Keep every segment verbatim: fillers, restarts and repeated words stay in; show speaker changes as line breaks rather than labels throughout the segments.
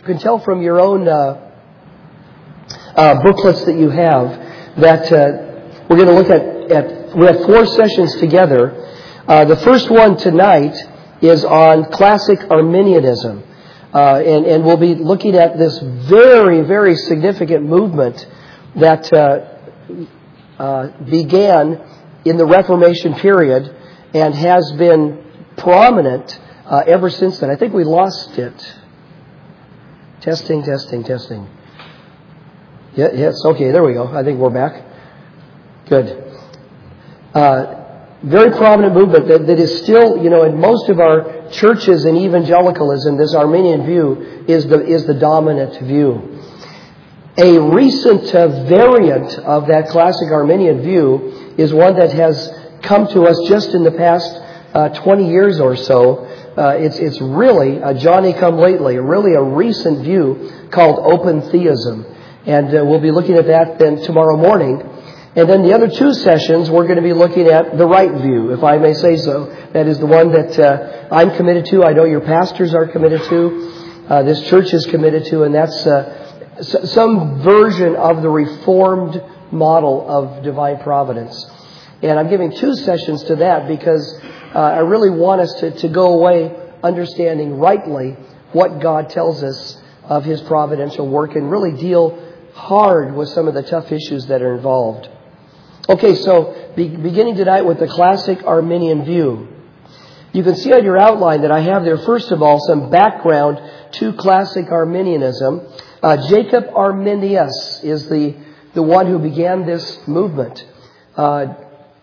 You can tell from your own uh, uh, booklets that you have that uh, we're going to look at, at, we have four sessions together. Uh, the first one tonight is on classic Arminianism. Uh, and, and we'll be looking at this very, very significant movement that uh, uh, began in the Reformation period and has been prominent uh, ever since then. I think we lost it. Testing, testing, testing. Yeah, yes, okay, there we go. I think we're back. Good. Uh, very prominent movement that, that is still, you know, in most of our churches in evangelicalism, this Arminian view is the is the dominant view. A recent uh, variant of that classic Arminian view is one that has come to us just in the past uh, twenty years or so. Uh, it's it's really a Johnny-come-lately, really a recent view called open theism. And uh, we'll be looking at that then tomorrow morning. And then the other two sessions, we're going to be looking at the right view, if I may say so. That is the one that uh, I'm committed to. I know your pastors are committed to. Uh, this church is committed to. And that's uh, s- some version of the Reformed model of divine providence. And I'm giving two sessions to that because uh, I really want us to, to go away understanding rightly what God tells us of His providential work and really deal hard with some of the tough issues that are involved. Okay, so be, beginning tonight with the classic Arminian view. You can see on your outline that I have there, first of all, some background to classic Arminianism. Uh, Jacob Arminius is the, the one who began this movement. Uh,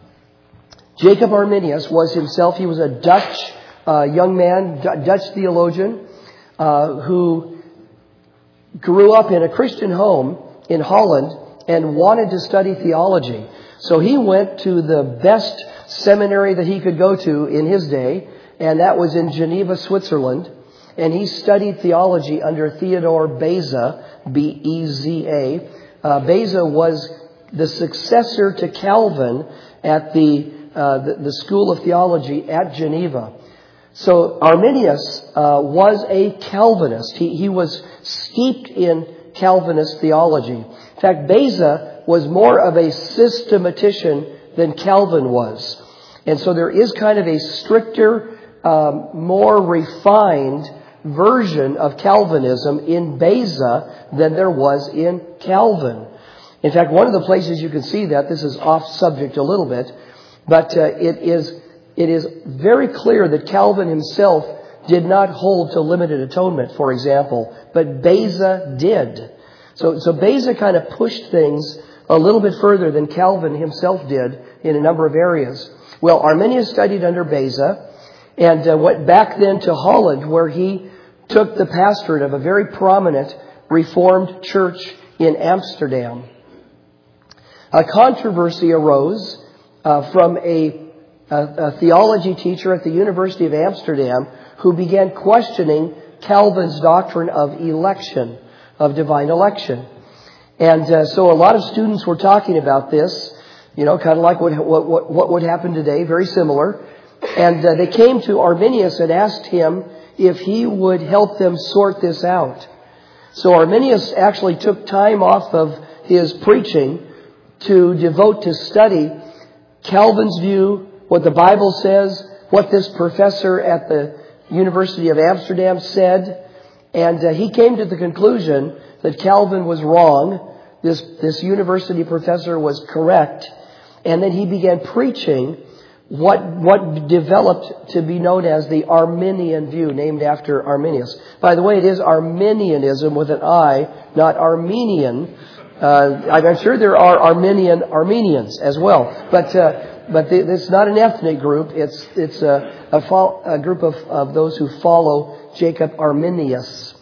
Jacob Arminius was himself, he was a Dutch uh, young man, D- Dutch theologian, uh, who grew up in a Christian home in Holland and wanted to study theology. So he went to the best seminary that he could go to in his day, and that was in Geneva, Switzerland. And he studied theology under Theodore Beza, B E Z A. Uh, Beza was the successor to Calvin at the, uh, the, the School of Theology at Geneva. So Arminius uh, was a Calvinist. He, he was steeped in Calvinist theology. In fact, Beza was more of a systematician than Calvin was. And so there is kind of a stricter, um, more refined version of Calvinism in Beza than there was in Calvin. In fact, one of the places you can see that, this is off subject a little bit, but uh, it is it is very clear that Calvin himself did not hold to limited atonement, for example, but Beza did. So, so Beza kind of pushed things a little bit further than Calvin himself did in a number of areas. Well, Arminius studied under Beza and uh, went back then to Holland, where he took the pastorate of a very prominent Reformed church in Amsterdam. A controversy arose uh, from a, a, a theology teacher at the University of Amsterdam who began questioning Calvin's doctrine of election, of divine election. And uh, so a lot of students were talking about this, you know, kind of like what, what, what would happen today, very similar. And uh, they came to Arminius and asked him if he would help them sort this out. So Arminius actually took time off of his preaching to devote to study Calvin's view, what the Bible says, what this professor at the University of Amsterdam said. And uh, he came to the conclusion that Calvin was wrong. This, this university professor was correct. And then he began preaching what, what developed to be known as the Arminian view, named after Arminius. By the way, it is Arminianism with an I, not Armenian. Uh, I'm sure there are Armenian Armenians as well. But, uh, but the, it's not an ethnic group. It's, it's a, a, fo- a group of, of those who follow Jacob Arminius.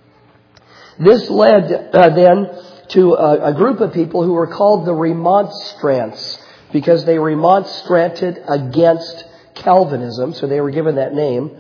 This led uh, then to a, a group of people who were called the Remonstrants, because they remonstrated against Calvinism, so they were given that name.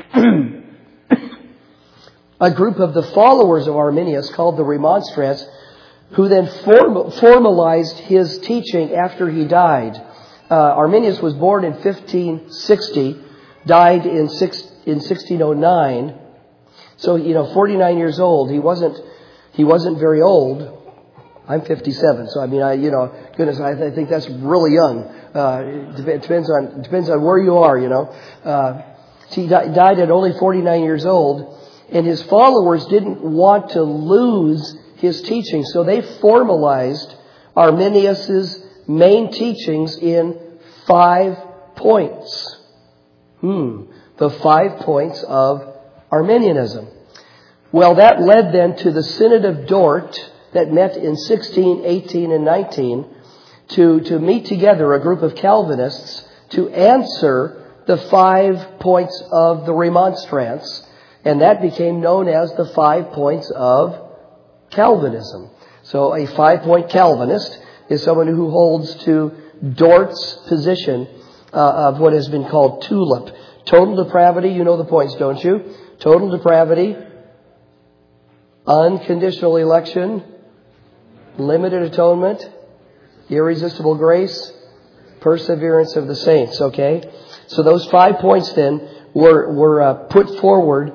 A group of the followers of Arminius called the Remonstrants, who then form, formalized his teaching after he died. Uh, Arminius was born in fifteen sixty, died in, six, in sixteen oh nine. So, you know, forty-nine years old, he wasn't, he wasn't very old. I'm fifty-seven, so I mean, I, you know, goodness, I, I think that's really young. Uh, it depends on, depends on where you are, you know. Uh, he di- died at only forty-nine years old, and his followers didn't want to lose his teaching, so they formalized Arminius's main teachings in five points. Hmm, the five points of Arminianism. Well, that led then to the Synod of Dort that met in sixteen, eighteen, and nineteen to, to meet together, a group of Calvinists, to answer the five points of the Remonstrance. And that became known as the five points of Calvinism. So a five-point Calvinist is someone who holds to Dort's position uh, of what has been called TULIP. Total depravity, you know the points, don't you? Total depravity, unconditional election, limited atonement, irresistible grace, perseverance of the saints, okay? So those five points then were, were uh, put forward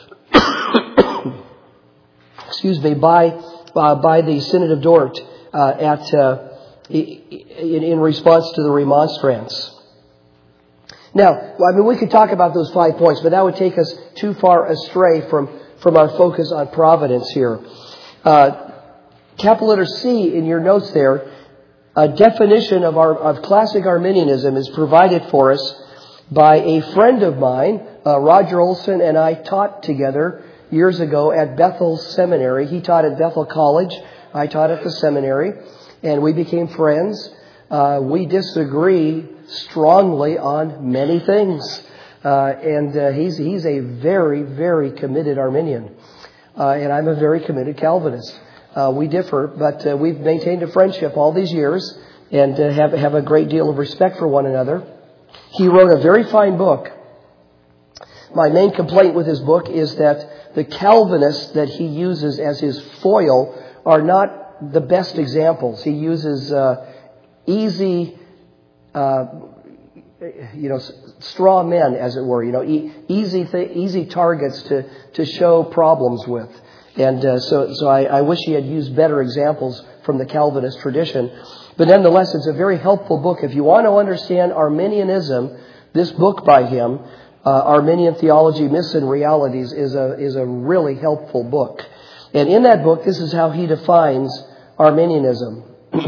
excuse me, by uh, by the Synod of Dort uh, at uh, in, in response to the Remonstrance. Now, I mean, we could talk about those five points, but that would take us too far astray from, from our focus on providence here. Uh, capital letter C in your notes there, a definition of our of classic Arminianism is provided for us by a friend of mine. Uh, Roger Olson and I taught together years ago at Bethel Seminary. He taught at Bethel College. I taught at the seminary. And we became friends. Uh, we disagree strongly on many things. Uh, and uh, he's he's a very, very committed Arminian. Uh, and I'm a very committed Calvinist. Uh, we differ, but uh, we've maintained a friendship all these years and uh, have, have a great deal of respect for one another. He wrote a very fine book. My main complaint with his book is that the Calvinists that he uses as his foil are not the best examples. He uses uh, easy, uh, you know, straw men, as it were, you know, e- easy th- easy targets to, to show problems with. And uh, so, so I, I wish he had used better examples from the Calvinist tradition. But nonetheless, it's a very helpful book. If you want to understand Arminianism, this book by him, uh, Arminian Theology, Myths and Realities, is a is a really helpful book. And in that book, this is how he defines Arminianism.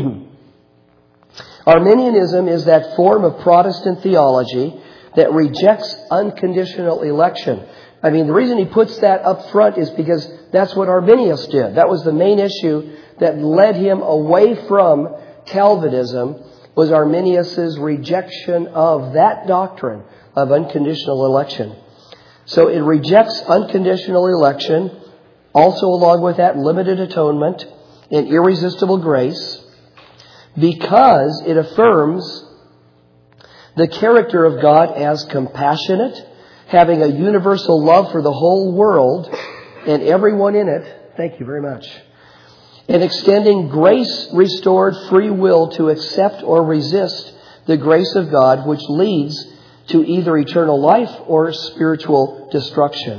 Arminianism is that form of Protestant theology that rejects unconditional election. I mean, the reason he puts that up front is because that's what Arminius did. That was the main issue that led him away from Calvinism, was Arminius's rejection of that doctrine of unconditional election. So it rejects unconditional election, also along with that limited atonement and irresistible grace, because it affirms the character of God as compassionate, having a universal love for the whole world and everyone in it. Thank you very much. And extending grace-restored free will to accept or resist the grace of God, which leads to either eternal life or spiritual destruction.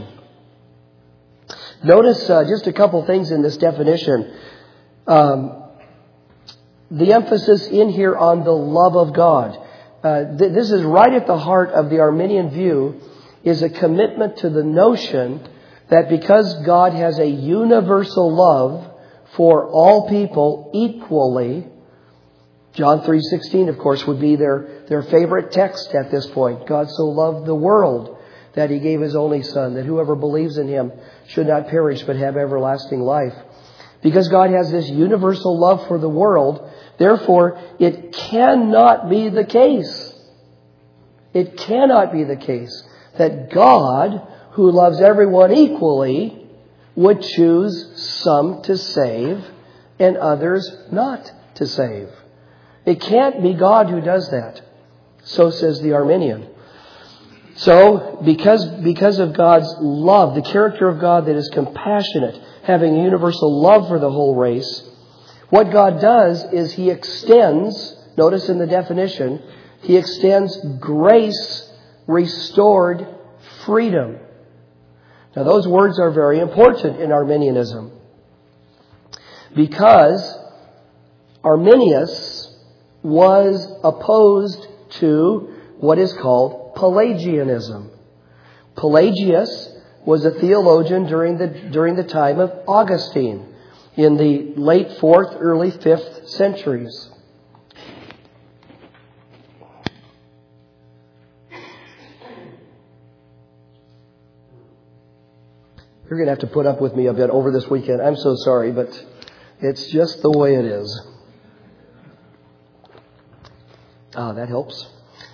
Notice uh, just a couple things in this definition. Um, the emphasis in here on the love of God. Uh, th- this is right at the heart of the Arminian view, is a commitment to the notion that because God has a universal love for all people equally, John three sixteen, of course, would be their, their favorite text at this point. God so loved the world that He gave His only Son, that whoever believes in Him should not perish but have everlasting life. Because God has this universal love for the world, therefore, it cannot be the case. It cannot be the case that God, who loves everyone equally, would choose some to save and others not to save. It can't be God who does that. So says the Arminian. So, because, because of God's love, the character of God that is compassionate, having a universal love for the whole race, what God does is He extends, notice in the definition, He extends grace restored freedom. Now those words are very important in Arminianism because Arminius was opposed to what is called Pelagianism. Pelagius was a theologian during the during the time of Augustine in the late fourth, early fifth centuries. You're going to have to put up with me a bit over this weekend. I'm so sorry, but it's just the way it is. Ah, that helps.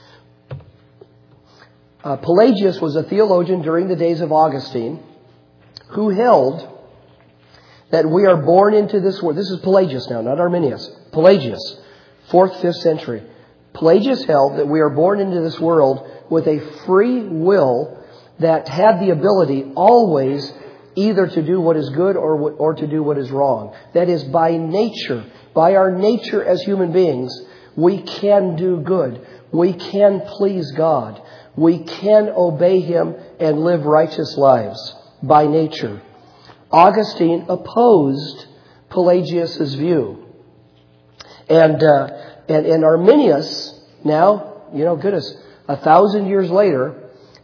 Uh, Pelagius was a theologian during the days of Augustine who held that we are born into this world. This is Pelagius now, not Arminius. Pelagius, fourth, fifth century. Pelagius held that we are born into this world with a free will that had the ability always either to do what is good or or to do what is wrong. That is, by nature, by our nature as human beings, we can do good. We can please God. We can obey Him and live righteous lives by nature. Augustine opposed Pelagius' view. And, uh, and, and Arminius, now, you know, goodness, a thousand years later,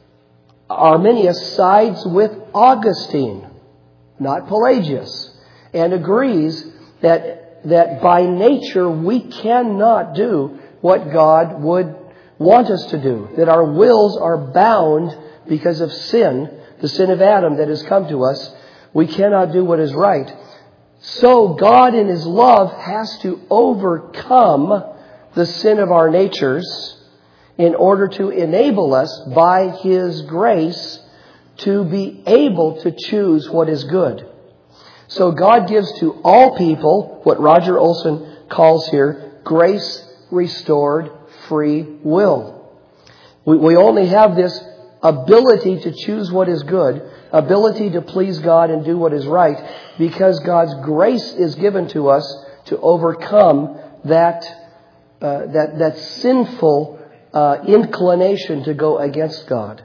Arminius sides with Augustine, not Pelagius, and agrees that, that by nature we cannot do what God would want us to do, that our wills are bound because of sin, the sin of Adam that has come to us. We cannot do what is right. So God in His love has to overcome the sin of our natures in order to enable us by His grace to be able to choose what is good. So God gives to all people what Roger Olson calls here grace restored free will. We, we only have this ability to choose what is good, ability to please God and do what is right, because God's grace is given to us to overcome that uh, that that sinful uh, inclination to go against God.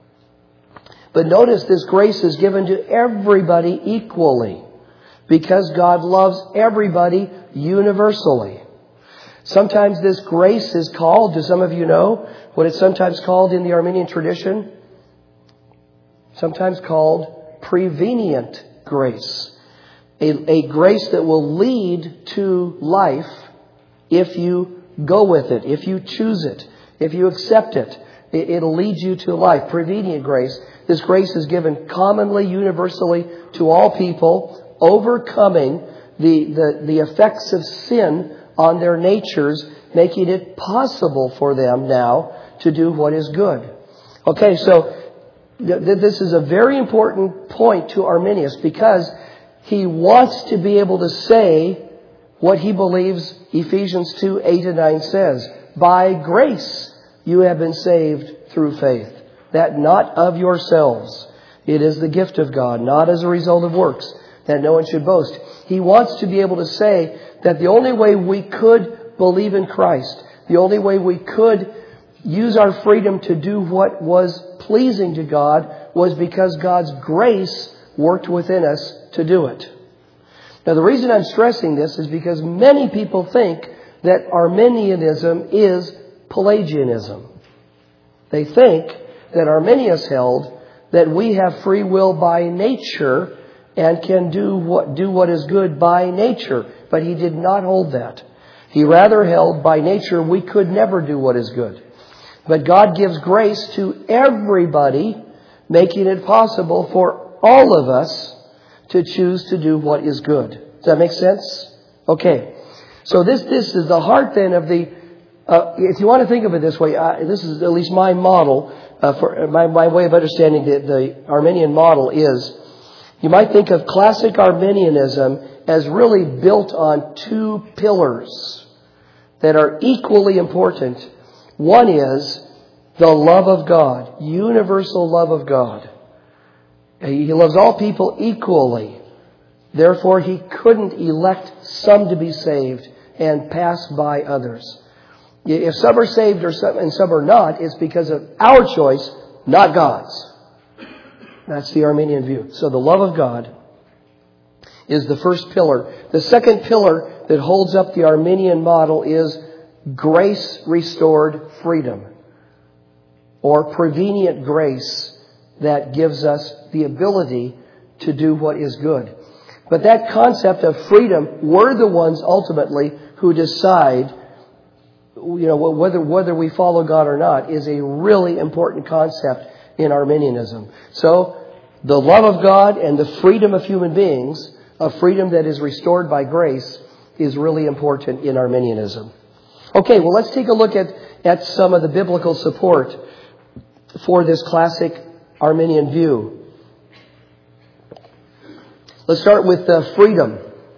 But notice this grace is given to everybody equally, because God loves everybody universally. Sometimes this grace is called, do some of you know what it's sometimes called in the Arminian tradition? Sometimes called prevenient grace. A, a grace that will lead to life if you go with it, if you choose it, if you accept it. it it'll lead you to life. Prevenient grace. This grace is given commonly, universally to all people, overcoming the, the, the effects of sin on their natures, making it possible for them now to do what is good. Okay, so th- th- this is a very important point to Arminius, because he wants to be able to say what he believes Ephesians two, eight and nine says. By grace you have been saved through faith, that not of yourselves. It is the gift of God, not as a result of works, that no one should boast. He wants to be able to say that the only way we could believe in Christ, the only way we could use our freedom to do what was pleasing to God, was because God's grace worked within us to do it. Now, the reason I'm stressing this is because many people think that Arminianism is Pelagianism. They think that Arminius held that we have free will by nature and can do what do what is good by nature. But he did not hold that. He rather held by nature we could never do what is good. But God gives grace to everybody, making it possible for all of us to choose to do what is good. Does that make sense? Okay. So this this is the heart then of the, uh, if you want to think of it this way, uh, this is at least my model, uh, for my, my way of understanding the, the Arminian model is, you might think of classic Arminianism as really built on two pillars that are equally important. One is the love of God, universal love of God. He loves all people equally. Therefore, He couldn't elect some to be saved and pass by others. If some are saved or some, and some are not, it's because of our choice, not God's. That's the Arminian view. So the love of God is the first pillar. The second pillar that holds up the Arminian model is grace-restored freedom, or prevenient grace that gives us the ability to do what is good. But that concept of freedom, we're the ones ultimately who decide, you know, whether whether we follow God or not, is a really important concept in Arminianism. So, the love of God and the freedom of human beings, a freedom that is restored by grace, is really important in Arminianism. Okay, well, let's take a look at, at some of the biblical support for this classic Arminian view. Let's start with uh, freedom.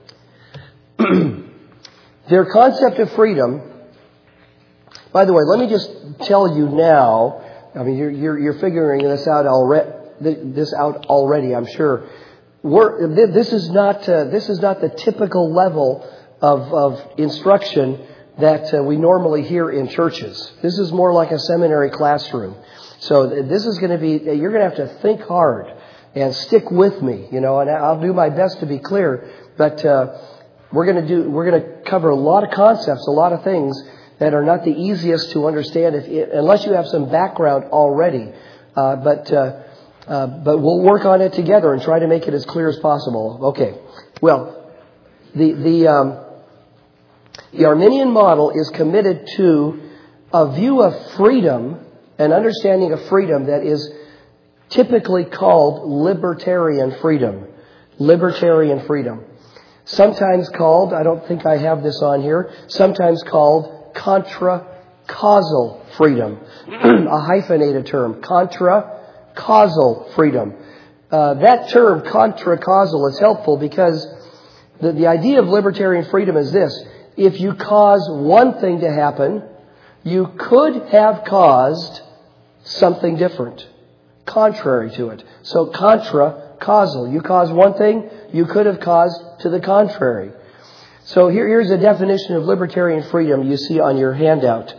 Their concept of freedom, by the way, let me just tell you now, I mean, you're, you're, you're figuring this out already, this out already, I'm sure. We're, this is not, uh, this is not the typical level of, of instruction that uh, we normally hear in churches. This is more like a seminary classroom. So this is going to be, you're going to have to think hard and stick with me, you know, and I'll do my best to be clear. But uh, we're going to do, we're going to cover a lot of concepts, a lot of things that are not the easiest to understand if it, unless you have some background already. Uh, but uh, uh, but we'll work on it together and try to make it as clear as possible. Okay. Well, the the um, the Arminian model is committed to a view of freedom, an understanding of freedom that is typically called libertarian freedom. Libertarian freedom. Sometimes called, I don't think I have this on here, sometimes called contra-causal freedom. A hyphenated term. Contra-causal freedom. Uh, that term, contra-causal, is helpful because the, the idea of libertarian freedom is this. If you cause one thing to happen, you could have caused something different, contrary to it. So contra-causal. You cause one thing, you could have caused to the contrary. So here, here's a definition of libertarian freedom you see on your handout.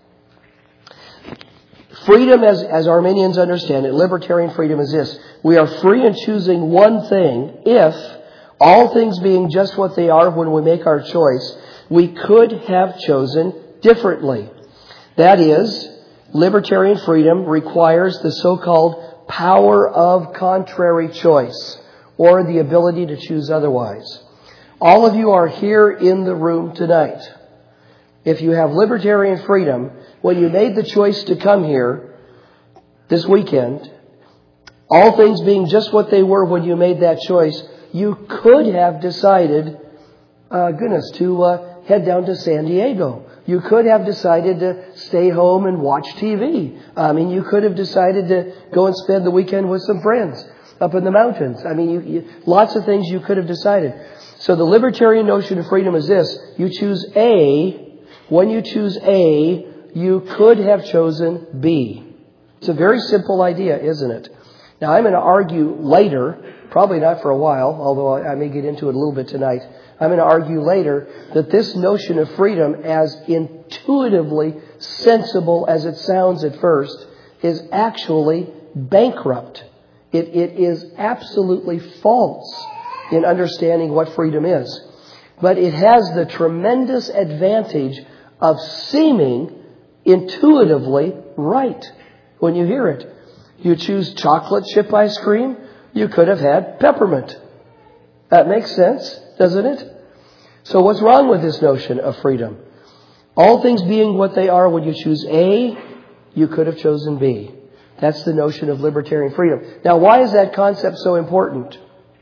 Freedom, as, as Arminians understand it, libertarian freedom is this. We are free in choosing one thing if, all things being just what they are when we make our choice, we could have chosen differently. That is, libertarian freedom requires the so-called power of contrary choice, or the ability to choose otherwise. All of you are here in the room tonight. If you have libertarian freedom, when you made the choice to come here this weekend, all things being just what they were when you made that choice, you could have decided, uh, goodness, to uh, head down to San Diego. You could have decided to stay home and watch T V. I mean, you could have decided to go and spend the weekend with some friends up in the mountains. I mean, you, you, lots of things you could have decided. So the libertarian notion of freedom is this. You choose A. When you choose A, you could have chosen B. It's a very simple idea, isn't it? Now, I'm going to argue later, probably not for a while, although I may get into it a little bit tonight. I'm going to argue later that this notion of freedom, as intuitively sensible as it sounds at first, is actually bankrupt. It, it is absolutely false in understanding what freedom is. But it has the tremendous advantage of seeming intuitively right when you hear it. You choose chocolate chip ice cream, you could have had peppermint. That makes sense, doesn't it? So what's wrong with this notion of freedom? All things being what they are, when you choose A, you could have chosen B. That's the notion of libertarian freedom. Now, why is that concept so important?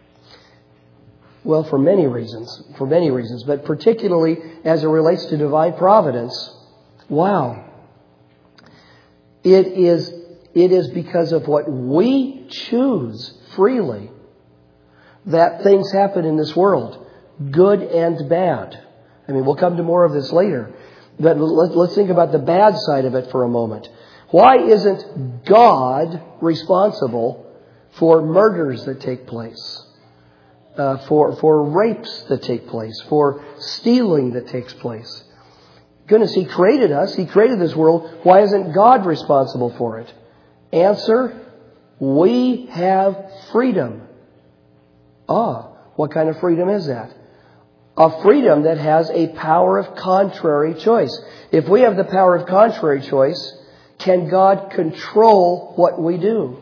Well, for many reasons. For many reasons. But particularly as it relates to divine providence, wow. It is, it is because of what we choose freely that things happen in this world, good and bad. I mean, we'll come to more of this later. But let's think about the bad side of it for a moment. Why isn't God responsible for murders that take place, uh, for for rapes that take place, for stealing that takes place? Goodness, He created us. He created this world. Why isn't God responsible for it? Answer, We have freedom. Ah, what kind of freedom is that? A freedom that has a power of contrary choice. If we have the power of contrary choice, can God control what we do?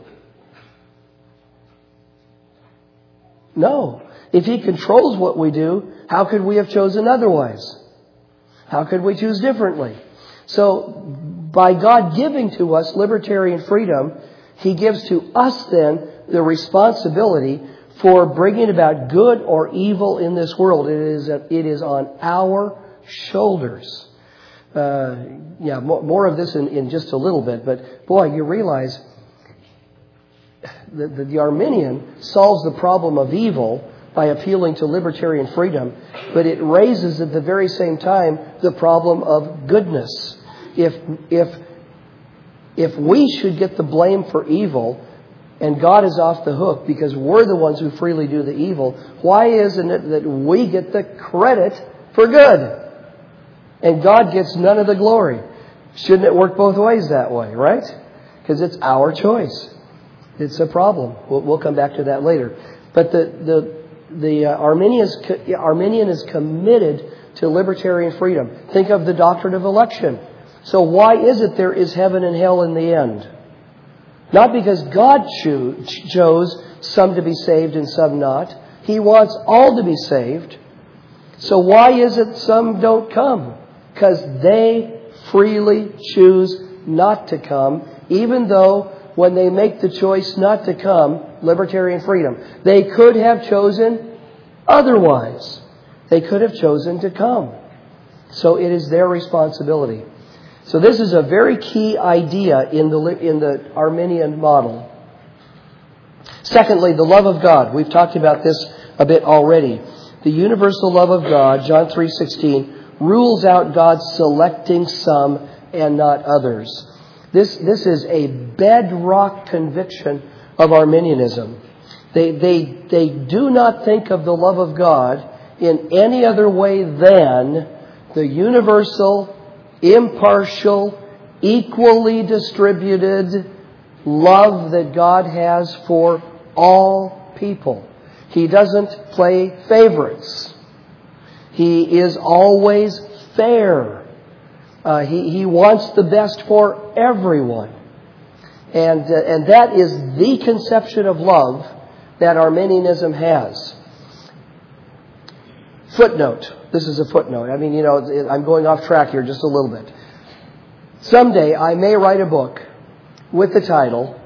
No. If He controls what we do, how could we have chosen otherwise? How could we choose differently? So, by God giving to us libertarian freedom, He gives to us then the responsibility for bringing about good or evil in this world. It is, it is on our shoulders. Uh, yeah, more, more of this in, in just a little bit. But boy, you realize that the, the Arminian solves the problem of evil by appealing to libertarian freedom, but it raises at the very same time the problem of goodness. If if if we should get the blame for evil, and God is off the hook because we're the ones who freely do the evil, why isn't it that we get the credit for good? And God gets none of the glory. Shouldn't it work both ways that way, right? Because it's our choice. It's a problem. We'll, we'll come back to that later. But the the the uh, Arminian is, Arminian is committed to libertarian freedom. Think of the doctrine of election. So why is it there is heaven and hell in the end? Not because God cho- chose some to be saved and some not. He wants all to be saved. So why is it some don't come? Because they freely choose not to come, even though when they make the choice not to come, libertarian freedom, they could have chosen otherwise. They could have chosen to come. So it is their responsibility. So this is a very key idea in the in the Arminian model. Secondly, the love of God. We've talked about this a bit already. The universal love of God, John three sixteen, rules out God selecting some and not others. This this is a bedrock conviction of Arminianism. They they they do not think of the love of God in any other way than the universal, impartial, equally distributed love that God has for all people. He doesn't play favorites. He is always fair. Uh, he, he wants the best for everyone. And, uh, and that is the conception of love that Arminianism has. Footnote. This is a footnote. I mean, you know, I'm going off track here just a little bit. Someday I may write a book with the title,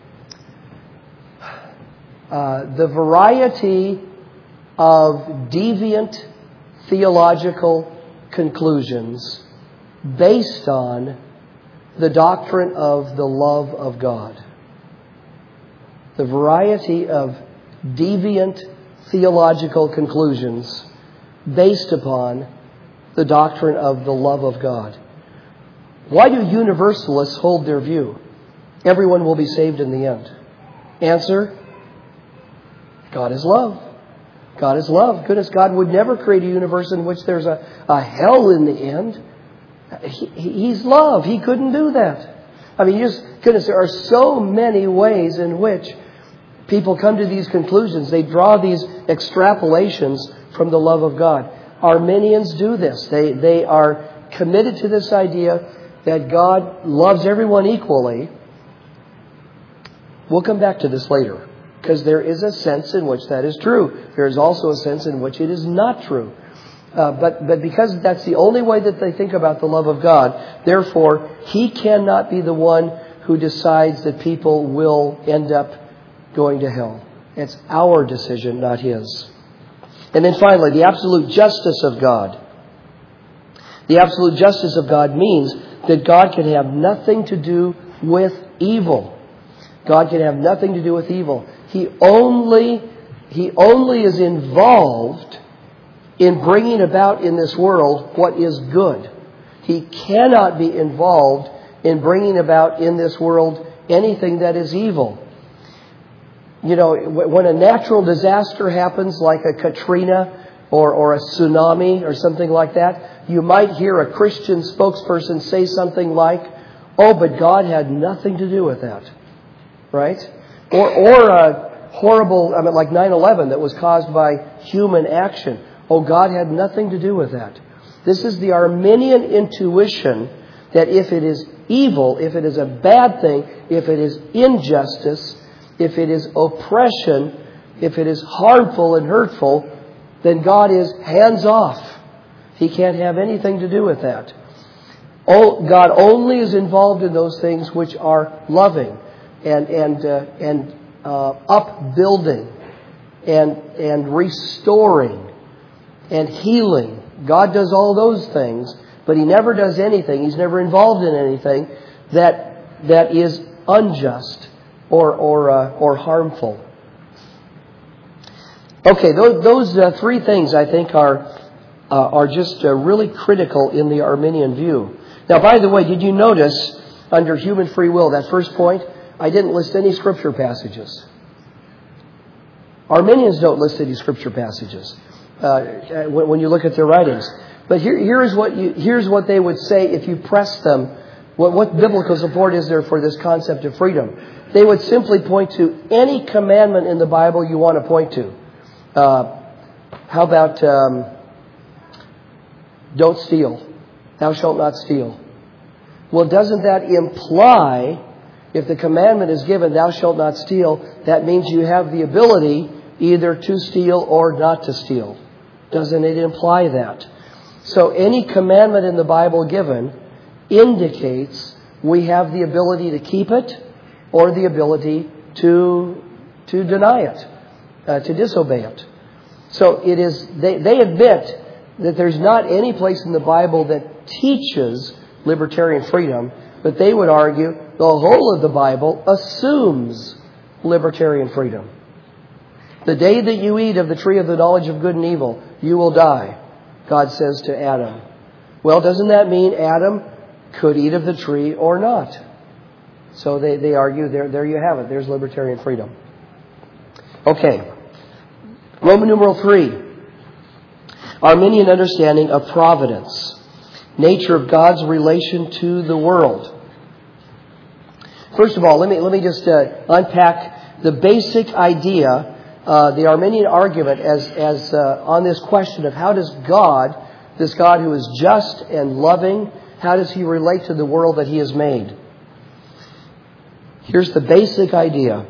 uh, The Variety of Deviant Theological Conclusions Based on the Doctrine of the Love of God. The variety of deviant theological conclusions based upon the doctrine of the love of God. Why do universalists hold their view? Everyone will be saved in the end. Answer: God is love. God is love. Goodness, God would never create a universe in which there's a, a hell in the end. He, he's love. He couldn't do that. I mean, just, goodness, there are so many ways in which people come to these conclusions. They draw these extrapolations from the love of God. Arminians do this. They, they are committed to this idea that God loves everyone equally. We'll come back to this later, because there is a sense in which that is true. There is also a sense in which it is not true. Uh, but, but because that's the only way that they think about the love of God, therefore, He cannot be the one who decides that people will end up going to hell. It's our decision, not His. And then finally, the absolute justice of God. The absolute justice of God means that God can have nothing to do with evil. God can have nothing to do with evil. He only, He only is involved in bringing about in this world what is good. He cannot be involved in bringing about in this world anything that is evil. You know, when a natural disaster happens, like a Katrina or, or a tsunami or something like that, you might hear a Christian spokesperson say something like, "Oh, but God had nothing to do with that." Right? Or, or a horrible, I mean, like nine eleven that was caused by human action. Oh, God had nothing to do with that. This is the Arminian intuition that if it is evil, if it is a bad thing, if it is injustice, if it is oppression, if it is harmful and hurtful, then God is hands off. He can't have anything to do with that. Oh, God only is involved in those things which are loving and and uh, and uh, upbuilding and and restoring and healing. God does all those things, but He never does anything. He's never involved in anything that that is unjust or or uh, or harmful. Okay, those those uh, three things I think are uh, are just uh, really critical in the Arminian view. Now, by the way, did you notice under human free will, that first point, I didn't list any scripture passages. Arminians don't list any scripture passages uh, when, when you look at their writings. But here, here's what you, here's what they would say if you press them. What, what biblical support is there for this concept of freedom? They would simply point to any commandment in the Bible you want to point to. Uh, how about um, don't steal? Thou shalt not steal. Well, doesn't that imply, if the commandment is given, thou shalt not steal, that means you have the ability either to steal or not to steal? Doesn't it imply that? So any commandment in the Bible given indicates we have the ability to keep it or the ability to to deny it, uh, to disobey it. So it is. They, they admit that there's not any place in the Bible that teaches libertarian freedom, but they would argue the whole of the Bible assumes libertarian freedom. The day that you eat of the tree of the knowledge of good and evil, you will die, God says to Adam. Well, doesn't that mean Adam could eat of the tree or not? So they, they argue, there, there you have it. There's libertarian freedom. Okay. Roman numeral three. Arminian understanding of providence. Nature of God's relation to the world. First of all, let me, let me just uh, unpack the basic idea, uh, the Arminian argument as, as uh, on this question of how does God, this God who is just and loving, how does He relate to the world that He has made? Here's the basic idea.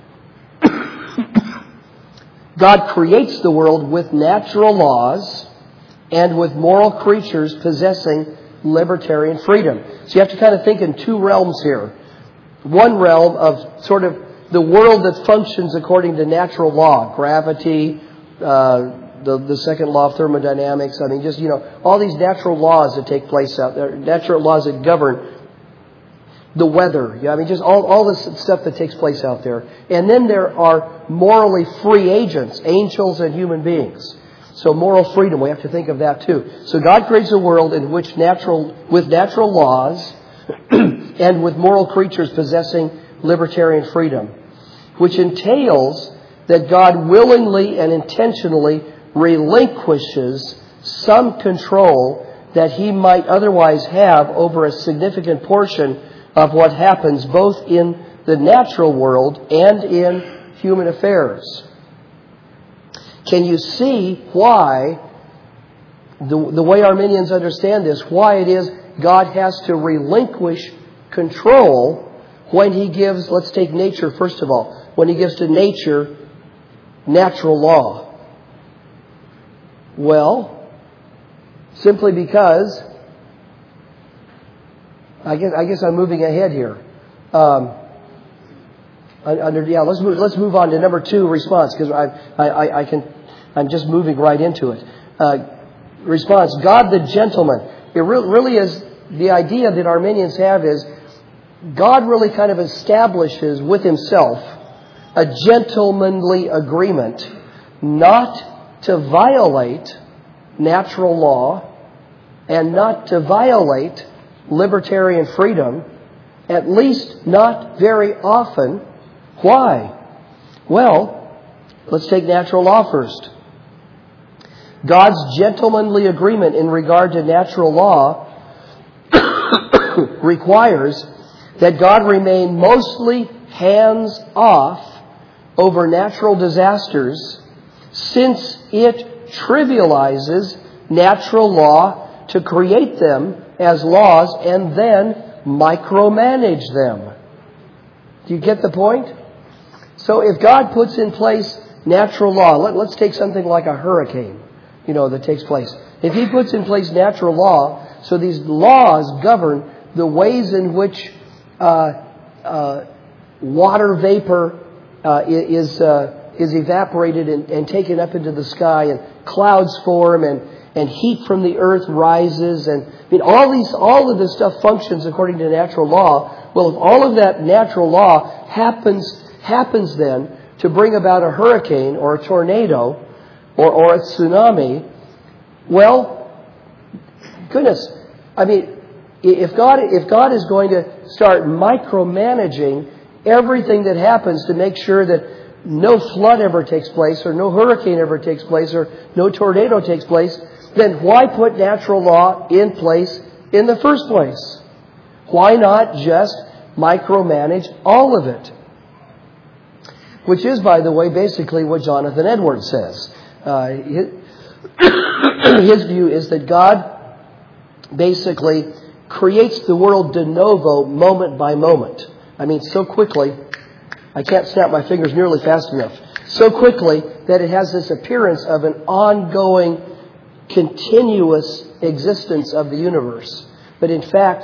God creates the world with natural laws and with moral creatures possessing libertarian freedom. So you have to kind of think in two realms here. One realm of sort of the world that functions according to natural law, gravity, uh, the, the second law of thermodynamics. I mean, just, you know, all these natural laws that take place out there, natural laws that govern the weather. Yeah, I mean, just all, all this stuff that takes place out there. And then there are morally free agents, angels and human beings. So moral freedom, we have to think of that too. So God creates a world in which natural, with natural laws and with moral creatures possessing libertarian freedom, which entails that God willingly and intentionally relinquishes some control that He might otherwise have over a significant portion of what happens both in the natural world and in human affairs. Can you see why, the, the way Arminians understand this, why it is God has to relinquish control when He gives, let's take nature first of all, when He gives to nature natural law? Well, simply because, I guess, I guess I'm moving ahead here. Um, under, yeah, let's move, let's move on to number two response, because I, I, I can, I'm just moving right into it. Uh, response, God the gentleman. It re- really is, the idea that Arminians have is God really kind of establishes with Himself a gentlemanly agreement not to violate natural law and not to violate libertarian freedom, at least not very often. Why? Well, let's take natural law first. God's gentlemanly agreement in regard to natural law requires that God remain mostly hands off over natural disasters, since it trivializes natural law to create them as laws and then micromanage them. Do you get the point? So if God puts in place natural law, let, let's take something like a hurricane, you know, that takes place. If He puts in place natural law, so these laws govern the ways in which uh, uh, water vapor uh, is uh, is evaporated and, and taken up into the sky, and clouds form, and, and heat from the earth rises, and I mean all these all of this stuff functions according to natural law. Well, if all of that natural law happens happens then to bring about a hurricane or a tornado or, or a tsunami, well, goodness, I mean, if God if God is going to start micromanaging everything that happens to make sure that no flood ever takes place or no hurricane ever takes place or no tornado takes place, then why put natural law in place in the first place? Why not just micromanage all of it? Which is, by the way, basically what Jonathan Edwards says. Uh, his, his view is that God basically creates the world de novo, moment by moment. I mean, so quickly, I can't snap my fingers nearly fast enough. So quickly that it has this appearance of an ongoing, continuous existence of the universe. But in fact,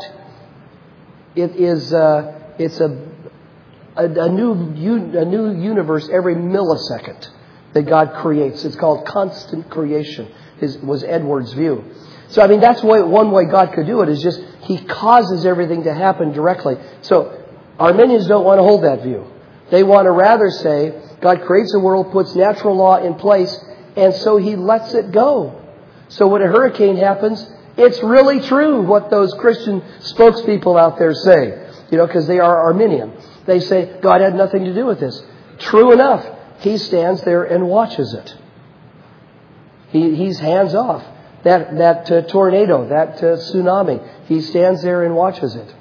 it is uh, it's a, a a new a new universe every millisecond that God creates. It's called constant creation. Is was Edwards' view. So I mean, that's way, one way God could do it is just He causes everything to happen directly. So Arminians don't want to hold that view. They want to rather say God creates a world, puts natural law in place, and so He lets it go. So when a hurricane happens, it's really true what those Christian spokespeople out there say, you know, because they are Arminian. They say God had nothing to do with this. True enough, He stands there and watches it. He, he's hands off. That that uh, tornado, that uh, tsunami, He stands there and watches it.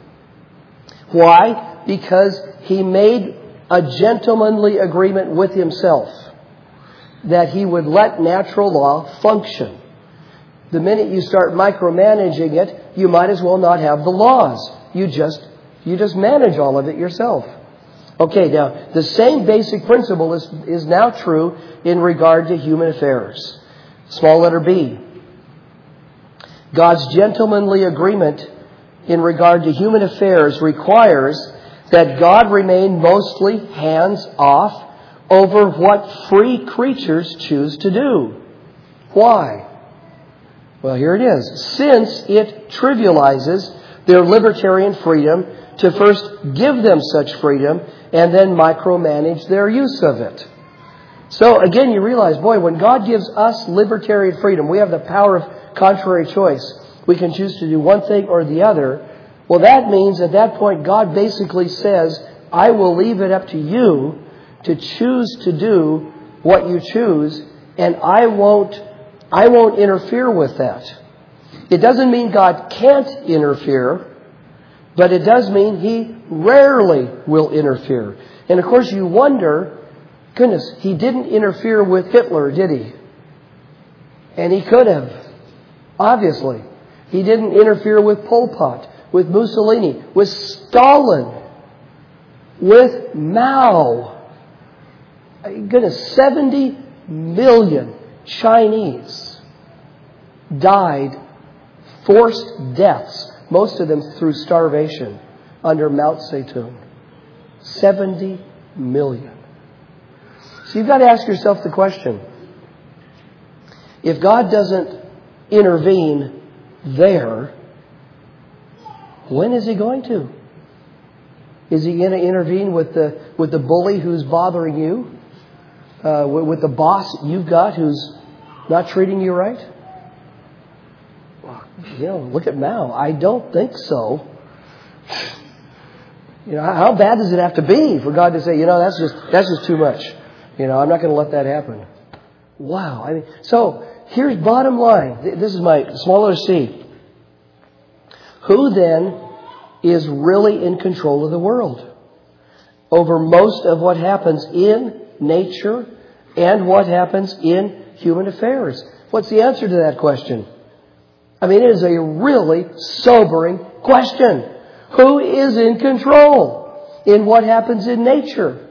Why? Because He made a gentlemanly agreement with Himself that He would let natural law function. The minute you start micromanaging it, you might as well not have the laws. You just you just manage all of it yourself. Okay, now the same basic principle is is now true in regard to human affairs. Small letter B. God's gentlemanly agreement in regard to human affairs requires that God remain mostly hands off over what free creatures choose to do. Why? Well, here it is. Since it trivializes their libertarian freedom to first give them such freedom and then micromanage their use of it. So again, you realize, boy, when God gives us libertarian freedom, we have the power of contrary choice. We can choose to do one thing or the other. Well, that means at that point, God basically says, I will leave it up to you to choose to do what you choose, and I won't, I won't interfere with that. It doesn't mean God can't interfere, but it does mean He rarely will interfere. And of course, you wonder, goodness, He didn't interfere with Hitler, did He? And He could have. Obviously. He didn't interfere with Pol Pot, with Mussolini, with Stalin, with Mao. Goodness, seventy million Chinese died forced deaths, most of them through starvation, under Mao Zedong. seventy million. So you've got to ask yourself the question, if God doesn't intervene there, when is He going to? Is He going to intervene with the with the bully who's bothering you? Uh, with the boss you've got who's not treating you right? You know, look at Mao. I don't think so. You know, how bad does it have to be for God to say, you know, that's just that's just too much. You know, I'm not going to let that happen. Wow. I mean, so here's bottom line. This is my small letter C. Who then is really in control of the world over most of what happens in nature and what happens in human affairs? What's the answer to that question? I mean, it is a really sobering question. Who is in control in what happens in nature?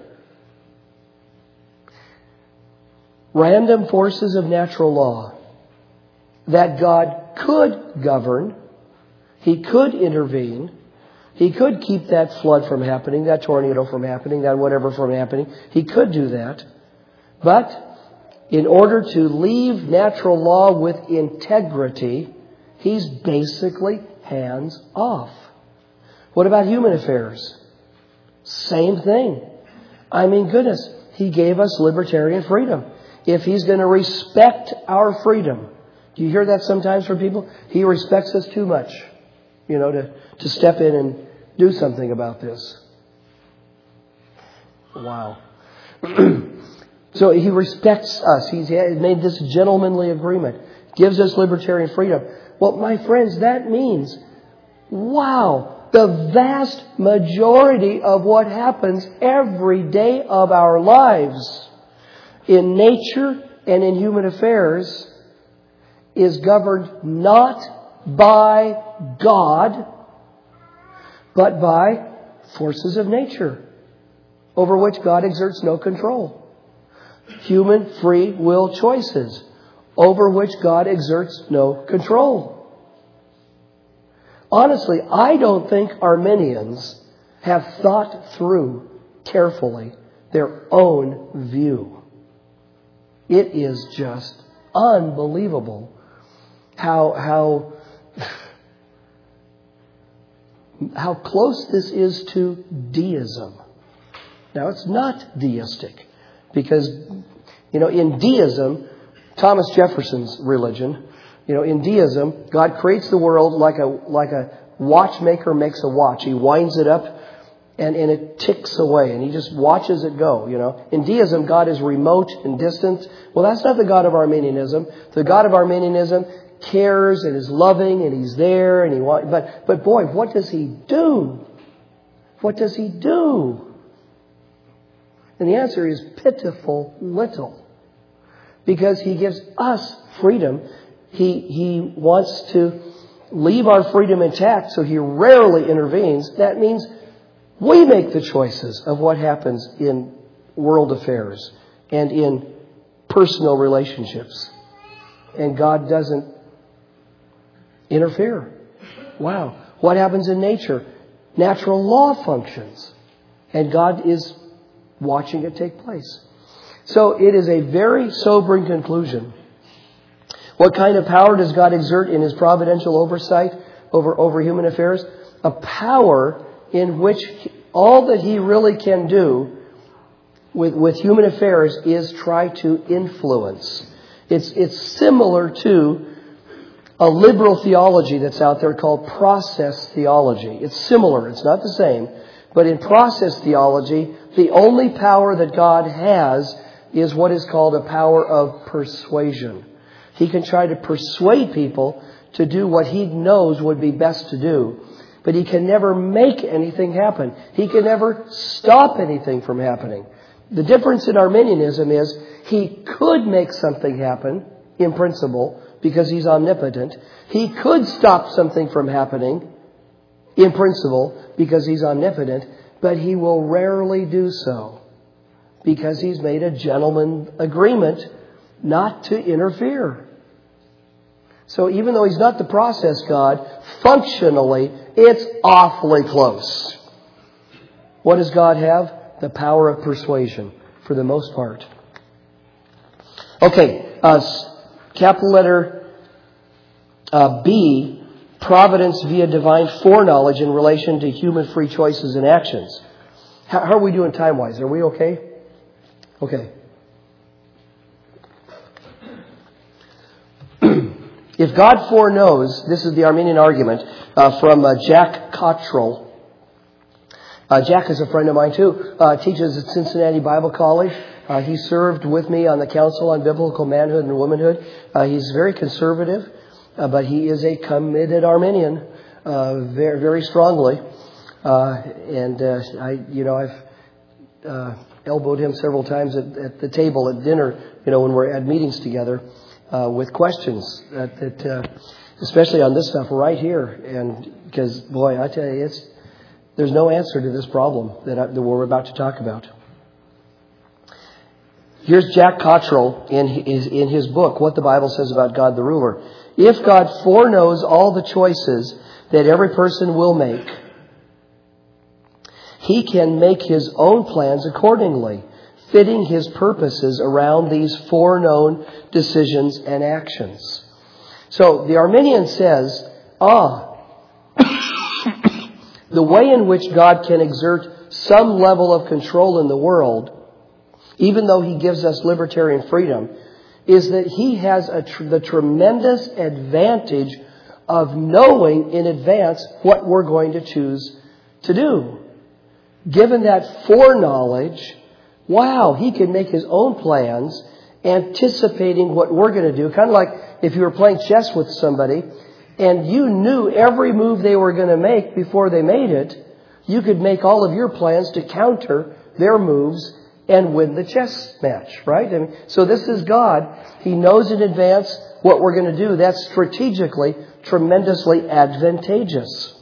Random forces of natural law that God could govern. He could intervene. He could keep that flood from happening, that tornado from happening, that whatever from happening. He could do that. But in order to leave natural law with integrity, He's basically hands off. What about human affairs? Same thing. I mean, goodness, He gave us libertarian freedom. If He's going to respect our freedom, do you hear that sometimes from people? He respects us too much, you know, to, to step in and do something about this. Wow. So He respects us. He's made this gentlemanly agreement. Gives us libertarian freedom. Well, my friends, that means, wow, the vast majority of what happens every day of our lives in nature and in human affairs is governed not by God, but by forces of nature over which God exerts no control. Human free will choices over which God exerts no control. Honestly, I don't think Arminians have thought through carefully their own view. It is just unbelievable how how how close this is to deism. Now, it's not deistic because, you know, in deism, Thomas Jefferson's religion, you know, in deism, God creates the world like a like a watchmaker makes a watch. He winds it up and, and it ticks away and He just watches it go, you know. In deism, God is remote and distant. Well, that's not the God of Arminianism. The God of Arminianism cares and is loving and He's there and He wants, but but boy, what does He do? What does He do? And the answer is pitiful little. Because He gives us freedom. He, he wants to leave our freedom intact, so He rarely intervenes. That means we make the choices of what happens in world affairs and in personal relationships. And God doesn't interfere. Wow. What happens in nature? Natural law functions. And God is watching it take place. So it is a very sobering conclusion. What kind of power does God exert in His providential oversight over, over human affairs? A power in which all that He really can do with, with human affairs is try to influence. It's, it's similar to a liberal theology that's out there called process theology. It's similar. It's not the same. But in process theology, the only power that God has is what is called a power of persuasion. He can try to persuade people to do what He knows would be best to do. But He can never make anything happen. He can never stop anything from happening. The difference in Arminianism is He could make something happen in principle because He's omnipotent. He could stop something from happening in principle because He's omnipotent. But He will rarely do so because He's made a gentleman agreement not to interfere. So even though He's not the process God, functionally, it's awfully close. What does God have? The power of persuasion, for the most part. Okay, uh, capital letter uh, B, providence via divine foreknowledge in relation to human free choices and actions. How, how are we doing time-wise? Are we okay? Okay. If God foreknows, this is the Arminian argument uh, from uh, Jack Cottrell. Uh, Jack is a friend of mine too. Uh, teaches at Cincinnati Bible College. Uh, he served with me on the Council on Biblical Manhood and Womanhood. Uh, he's very conservative, uh, but he is a committed Arminian, uh, very, very strongly. Uh, and uh, I, you know, I've uh, elbowed him several times at, at the table at dinner, you know, when we're at meetings together, uh, with questions that, that uh, especially on this stuff right here. And because, boy, I tell you, it's, there's no answer to this problem that, I, that we're about to talk about. Here's Jack Cottrell in his, in his book, What the Bible Says About God the Ruler. If God foreknows all the choices that every person will make, He can make His own plans accordingly, fitting His purposes around these foreknown decisions and actions. So the Arminian says, ah, the way in which God can exert some level of control in the world, even though He gives us libertarian freedom, is that He has a tr- the tremendous advantage of knowing in advance what we're going to choose to do. Given that foreknowledge, wow, He can make His own plans, anticipating what we're going to do. Kind of like if you were playing chess with somebody and you knew every move they were going to make before they made it, you could make all of your plans to counter their moves and win the chess match, right? I mean, so this is God. He knows in advance what we're going to do. That's strategically tremendously advantageous.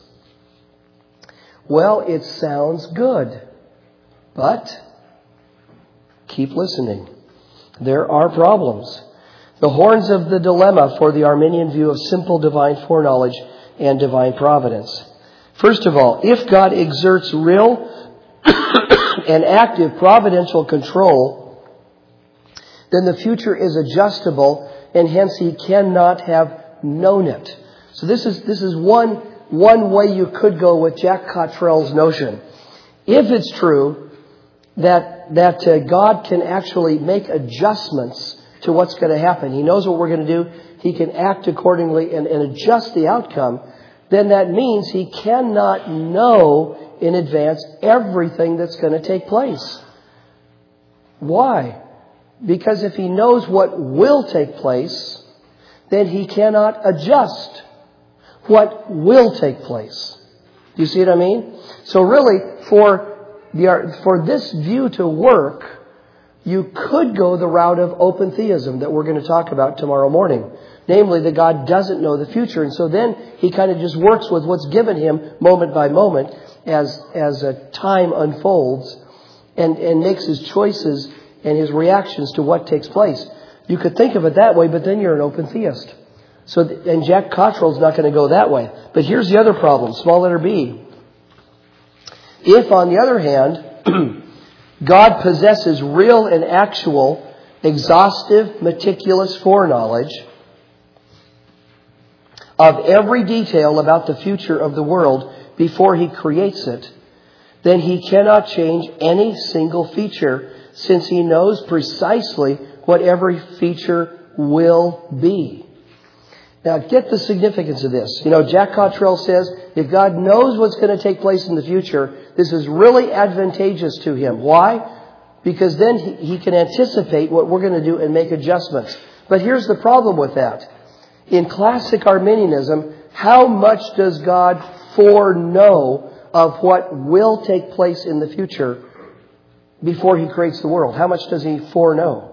Well, it sounds good, but keep listening. There are problems. The horns of the dilemma for the Arminian view of simple divine foreknowledge and divine providence. First of all, if God exerts real and active providential control, then the future is adjustable, and hence He cannot have known it. So this is this is one one way you could go with Jack Cottrell's notion. If it's true that that uh, God can actually make adjustments to what's going to happen, He knows what we're going to do, He can act accordingly and, and adjust the outcome, then that means He cannot know in advance everything that's going to take place. Why? Because if He knows what will take place, then He cannot adjust what will take place. Do you see what I mean? So really, for the for this view to work, you could go the route of open theism that we're going to talk about tomorrow morning. Namely, that God doesn't know the future. And so then He kind of just works with what's given Him moment by moment as as a time unfolds and, and makes His choices and His reactions to what takes place. You could think of it that way, but then you're an open theist. So, and Jack Cottrell's not going to go that way. But here's the other problem, small letter B. If, on the other hand, God possesses real and actual, exhaustive, meticulous foreknowledge of every detail about the future of the world before He creates it, then He cannot change any single feature, since He knows precisely what every feature will be. Now, get the significance of this. You know, Jack Cottrell says, if God knows what's going to take place in the future, this is really advantageous to Him. Why? Because then he, he can anticipate what we're going to do and make adjustments. But here's the problem with that. In classic Arminianism, how much does God foreknow of what will take place in the future before He creates the world? How much does He foreknow?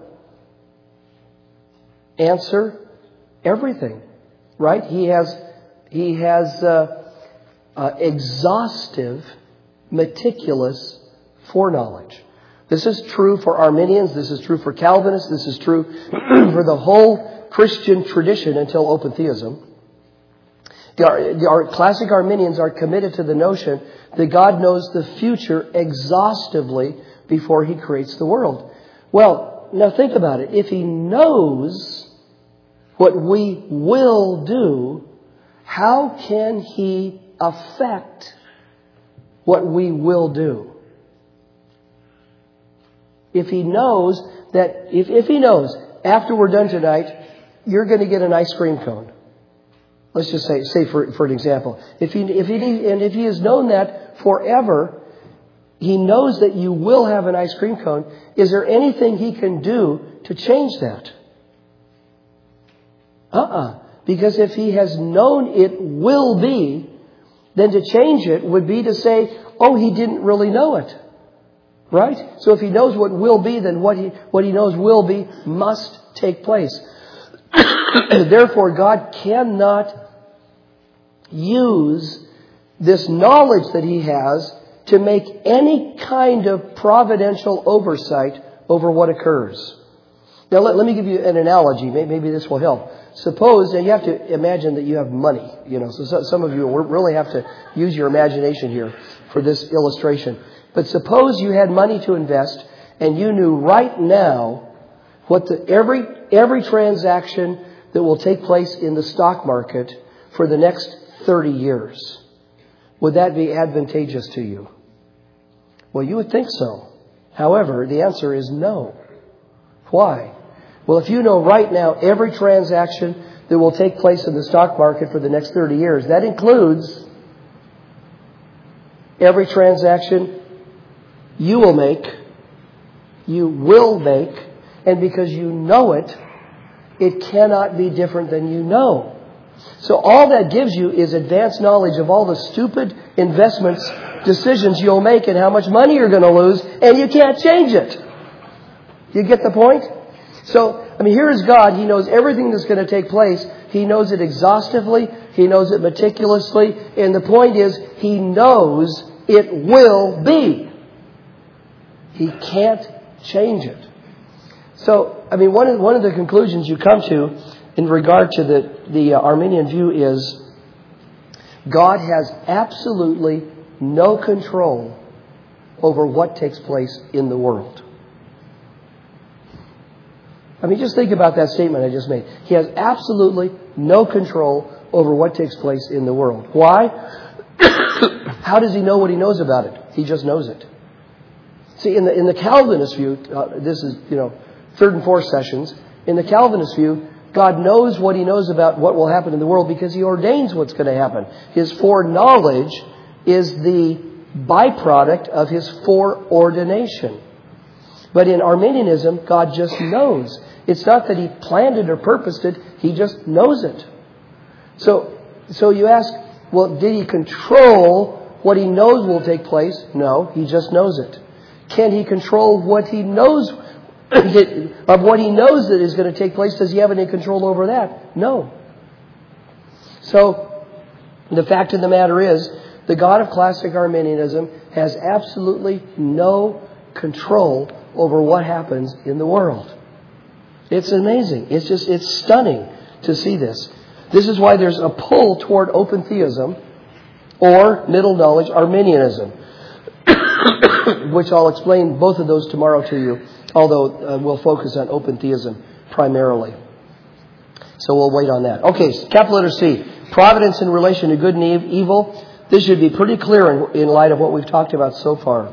Answer, everything. Right? He has he has uh, uh, exhaustive, meticulous foreknowledge. This is true for Arminians. This is true for Calvinists. This is true for the whole Christian tradition until open theism. The, our, the our classic Arminians are committed to the notion that God knows the future exhaustively before He creates the world. Well, now think about it. If He knows what we will do, how can He affect what we will do? If He knows that, if, if He knows after we're done tonight, you're going to get an ice cream cone. Let's just say, say for, for an example. If he, if he, and if He has known that forever, He knows that you will have an ice cream cone. Is there anything He can do to change that? Uh-uh. Because if He has known it will be, then to change it would be to say, oh, He didn't really know it. Right? So if he knows what will be, then what he, what he knows will be must take place. Therefore, God cannot use this knowledge that he has to make any kind of providential oversight over what occurs. Now, let, let me give you an analogy. Maybe, maybe this will help. Suppose, and you have to imagine that you have money. You know, so some of you really have to use your imagination here for this illustration. But suppose you had money to invest, and you knew right now what the, every every transaction that will take place in the stock market for the next thirty years. Would that be advantageous to you? Well, you would think so. However, the answer is no. Why? Well, if you know right now every transaction that will take place in the stock market for the next thirty years, that includes every transaction you will make, you will make, and because you know it, it cannot be different than you know. So all that gives you is advanced knowledge of all the stupid investments, decisions you'll make and how much money you're going to lose, and you can't change it. You get the point? So, I mean, here is God. He knows everything that's going to take place. He knows it exhaustively. He knows it meticulously. And the point is, He knows it will be. He can't change it. So, I mean, one of, one of the conclusions you come to in regard to the, the uh, Arminian view is God has absolutely no control over what takes place in the world. I mean, just think about that statement I just made. He has absolutely no control over what takes place in the world. Why? How does He know what He knows about it? He just knows it. See, in the in the Calvinist view, uh, this is, you know, third and fourth sessions. In the Calvinist view, God knows what He knows about what will happen in the world because He ordains what's going to happen. His foreknowledge is the byproduct of His foreordination. But in Arminianism, God just knows. It's not that He planned it or purposed it. He just knows it. So, so you ask, well, did He control what He knows will take place? No, He just knows it. Can He control what He knows of what He knows that is going to take place? Does He have any control over that? No. So, the fact of the matter is, the God of classic Arminianism has absolutely no control over what happens in the world. It's amazing. It's just, it's stunning to see this. This is why there's a pull toward open theism or middle knowledge Arminianism, which I'll explain both of those tomorrow to you, although uh, we'll focus on open theism primarily. So we'll wait on that. Okay, capital letter C. Providence in relation to good and evil. This should be pretty clear in, in light of what we've talked about so far.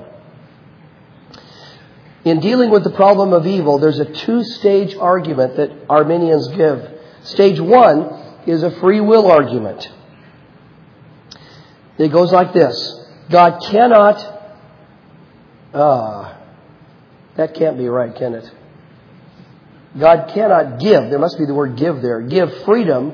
In dealing with the problem of evil, there's a two-stage argument that Arminians give. Stage one is a free will argument. It goes like this. God cannot... Ah, that can't be right, can it? God cannot give, there must be the word give there, give freedom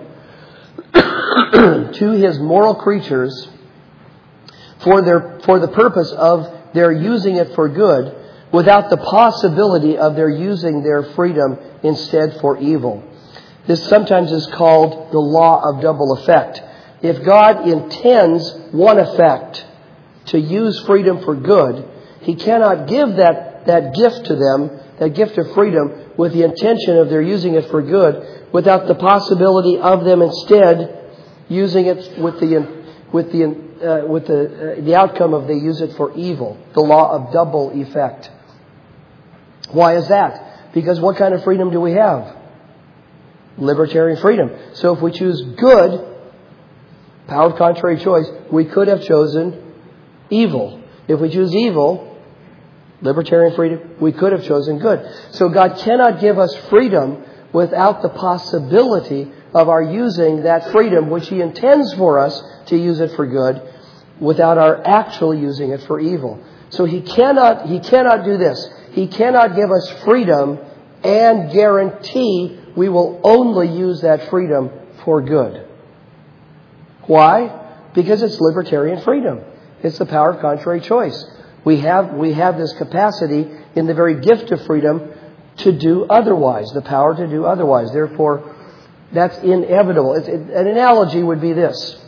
to His moral creatures for their for the purpose of their using it for good, without the possibility of their using their freedom instead for evil. This sometimes is called the law of double effect. If God intends one effect to use freedom for good, He cannot give that, that gift to them, that gift of freedom, with the intention of their using it for good, without the possibility of them instead using it with the with the uh, with the uh, the outcome of they use it for evil. The law of double effect. Why is that? Because what kind of freedom do we have? Libertarian freedom. So if we choose good, power of contrary choice, we could have chosen evil. If we choose evil, libertarian freedom, we could have chosen good. So God cannot give us freedom without the possibility of our using that freedom, which He intends for us to use it for good, without our actually using it for evil. So He cannot, He cannot do this. He cannot give us freedom and guarantee we will only use that freedom for good. Why? Because it's libertarian freedom. It's the power of contrary choice. We have, we have this capacity in the very gift of freedom to do otherwise, the power to do otherwise. Therefore, that's inevitable. It's, it, an analogy would be this.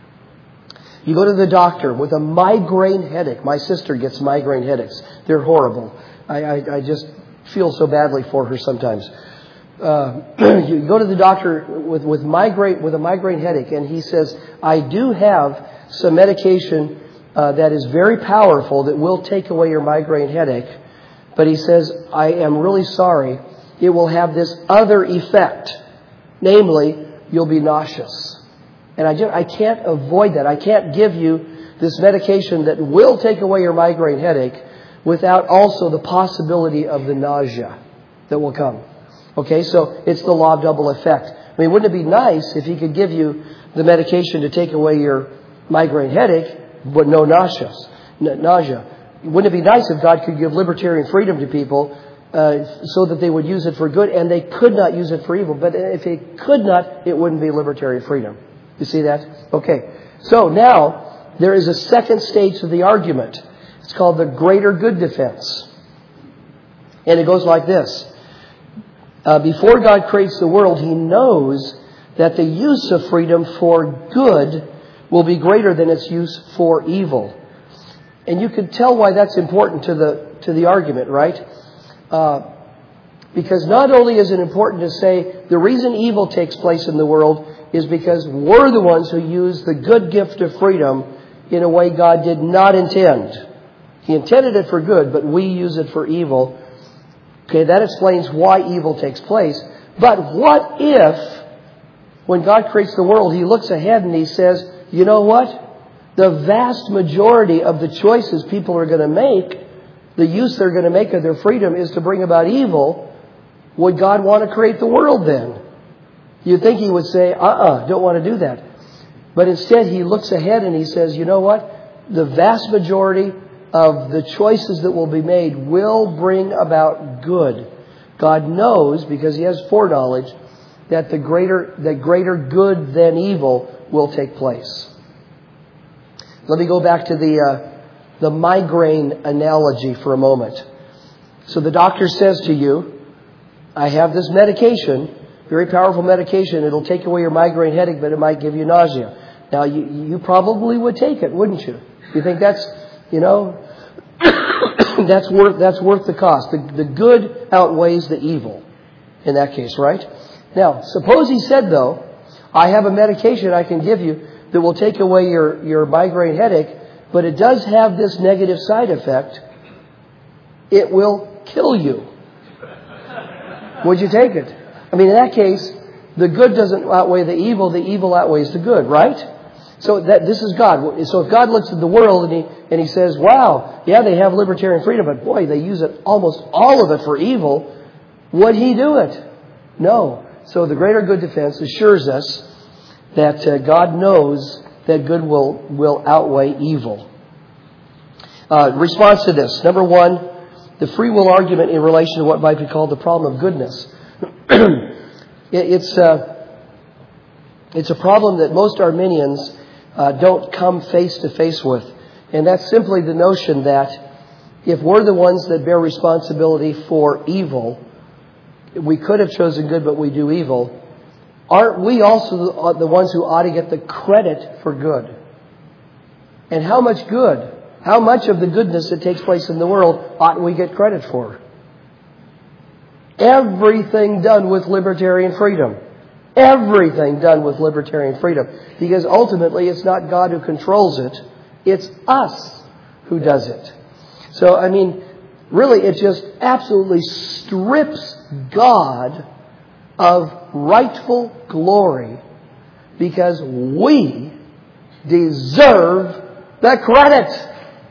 You go to the doctor with a migraine headache. My sister gets migraine headaches. They're horrible. I, I, I just feel so badly for her sometimes. Uh, you go to the doctor with, with migraine with a migraine headache, and he says, I do have some medication uh, that is very powerful that will take away your migraine headache. But he says, I am really sorry. It will have this other effect. Namely, you'll be nauseous. And I, just, I can't avoid that. I can't give you this medication that will take away your migraine headache without also the possibility of the nausea that will come. Okay, so it's the law of double effect. I mean, wouldn't it be nice if he could give you the medication to take away your migraine headache, but no nausea? nausea? Wouldn't it be nice if God could give libertarian freedom to people uh, so that they would use it for good and they could not use it for evil? But if they could not, it wouldn't be libertarian freedom. You see that? Okay. So now there is a second stage to the argument. It's called the greater good defense. And it goes like this. Uh, before God creates the world, He knows that the use of freedom for good will be greater than its use for evil. And you can tell why that's important to the to the argument, right? Uh, because not only is it important to say the reason evil takes place in the world is because we're the ones who use the good gift of freedom in a way God did not intend. He intended it for good, but we use it for evil. Okay, that explains why evil takes place. But what if, when God creates the world, He looks ahead and He says, you know what? The vast majority of the choices people are going to make, the use they're going to make of their freedom is to bring about evil. Would God want to create the world then? You'd think He would say, uh-uh, don't want to do that. But instead, He looks ahead and He says, you know what? The vast majority of the choices that will be made will bring about good. God knows, because He has foreknowledge, that the greater, the greater good than evil will take place. Let me go back to the uh, the migraine analogy for a moment. So the doctor says to you, I have this medication, very powerful medication. It'll take away your migraine headache, but it might give you nausea. Now, you, you probably would take it, wouldn't you? You think that's, you know, that's worth that's worth the cost. The, the good outweighs the evil in that case, right? Now, suppose he said, though, I have a medication I can give you that will take away your, your migraine headache, but it does have this negative side effect. It will kill you. Would you take it? I mean, in that case, the good doesn't outweigh the evil. The evil outweighs the good, right? So that this is God. So if God looks at the world and he and he says, wow, yeah, they have libertarian freedom, but boy, they use it, almost all of it, for evil, would He do it? No. So the greater good defense assures us that uh, God knows that good will, will outweigh evil. Uh, response to this. Number one, the free will argument in relation to what might be called the problem of goodness. it, it's, uh, it's a problem that most Arminians uh, don't come face to face with. And that's simply the notion that if we're the ones that bear responsibility for evil, we could have chosen good, but we do evil. Aren't we also the ones who ought to get the credit for good? And how much good, how much of the goodness that takes place in the world ought we get credit for? Everything done with libertarian freedom. Everything done with libertarian freedom. Because ultimately it's not God who controls it. It's us who does it. So, I mean, really it just absolutely strips God of rightful glory because we deserve the credit.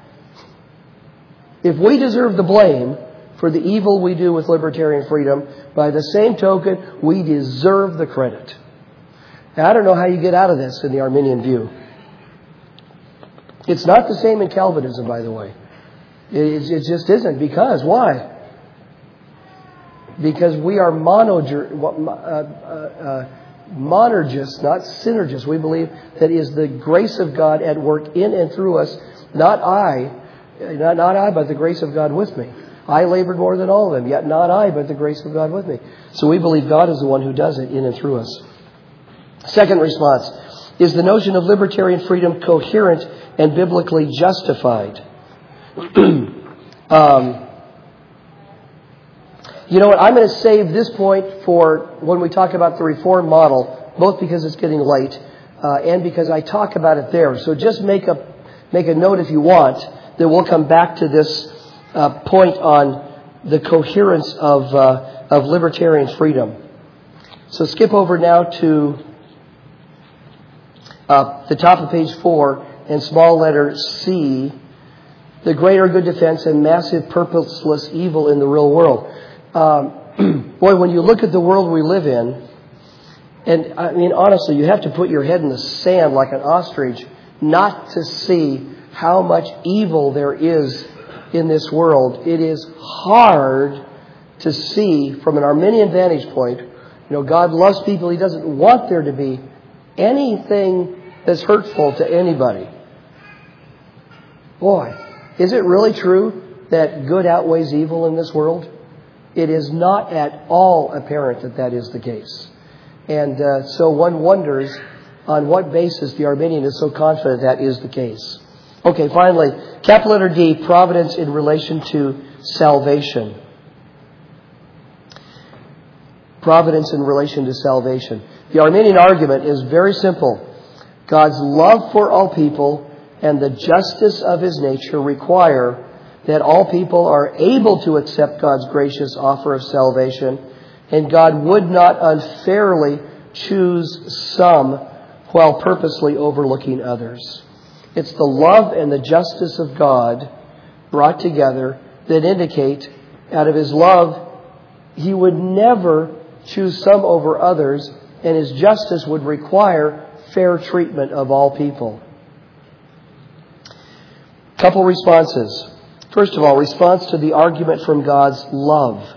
If we deserve the blame for the evil we do with libertarian freedom, by the same token, we deserve the credit. Now, I don't know how you get out of this in the Arminian view. It's not the same in Calvinism, by the way. It, it just isn't. Because, why? Because we are monoger, uh, uh, uh, monergists, not synergists. We believe that is the grace of God at work in and through us, not I. Not, not I, but the grace of God with me. I labored more than all of them, yet not I, but the grace of God with me. So we believe God is the one who does it in and through us. Second response, is the notion of libertarian freedom coherent and biblically justified? um, you know what, I'm going to save this point for when we talk about the Reformed model, both because it's getting late uh, and because I talk about it there. So just make a, make a note if you want that we'll come back to this uh, point on the coherence of, uh, of libertarian freedom. So skip over now to uh, the top of page four and small letter C, the greater good defense and massive purposeless evil in the real world. Um, boy, when you look at the world we live in, and I mean, honestly, you have to put your head in the sand like an ostrich not to see how much evil there is in this world. It is hard to see from an Arminian vantage point. You know, God loves people. He doesn't want there to be anything that's hurtful to anybody. Boy, is it really true that good outweighs evil in this world? It is not at all apparent that that is the case. And uh, so one wonders on what basis the Arminian is so confident that is the case. Okay, finally, capital letter D, providence in relation to salvation. Providence in relation to salvation. The Arminian argument is very simple. God's love for all people and the justice of His nature require that all people are able to accept God's gracious offer of salvation, and God would not unfairly choose some while purposely overlooking others. It's the love and the justice of God brought together that indicate out of His love He would never choose some over others, and His justice would require fair treatment of all people. Couple responses. First of all, response to the argument from God's love.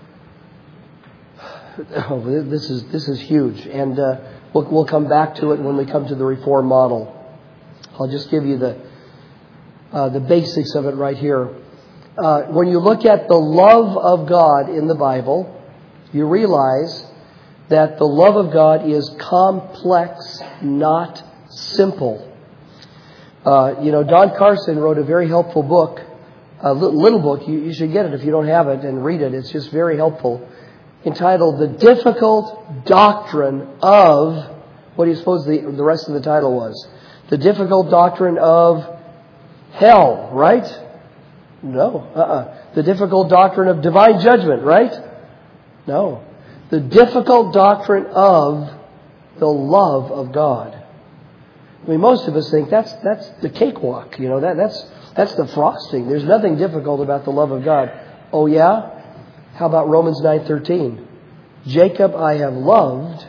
Oh, this is this is huge, and uh, we'll, we'll come back to it when we come to the Reformed model. I'll just give you the uh, the basics of it right here. Uh, when you look at the love of God in the Bible, you realize that the love of God is complex, not simple. Uh, you know, Don Carson wrote a very helpful book, a little book. You, you should get it if you don't have it and read it. It's just very helpful. Entitled The Difficult Doctrine of, what do you suppose the, the rest of the title was? The Difficult Doctrine of Hell, right? No. Uh-uh. The Difficult Doctrine of Divine Judgment, right? No. The Difficult Doctrine of the Love of God. I mean, most of us think that's that's the cakewalk. You know, that that's that's the frosting. There's nothing difficult about the love of God. Oh, yeah? How about Romans nine thirteen? Jacob I have loved,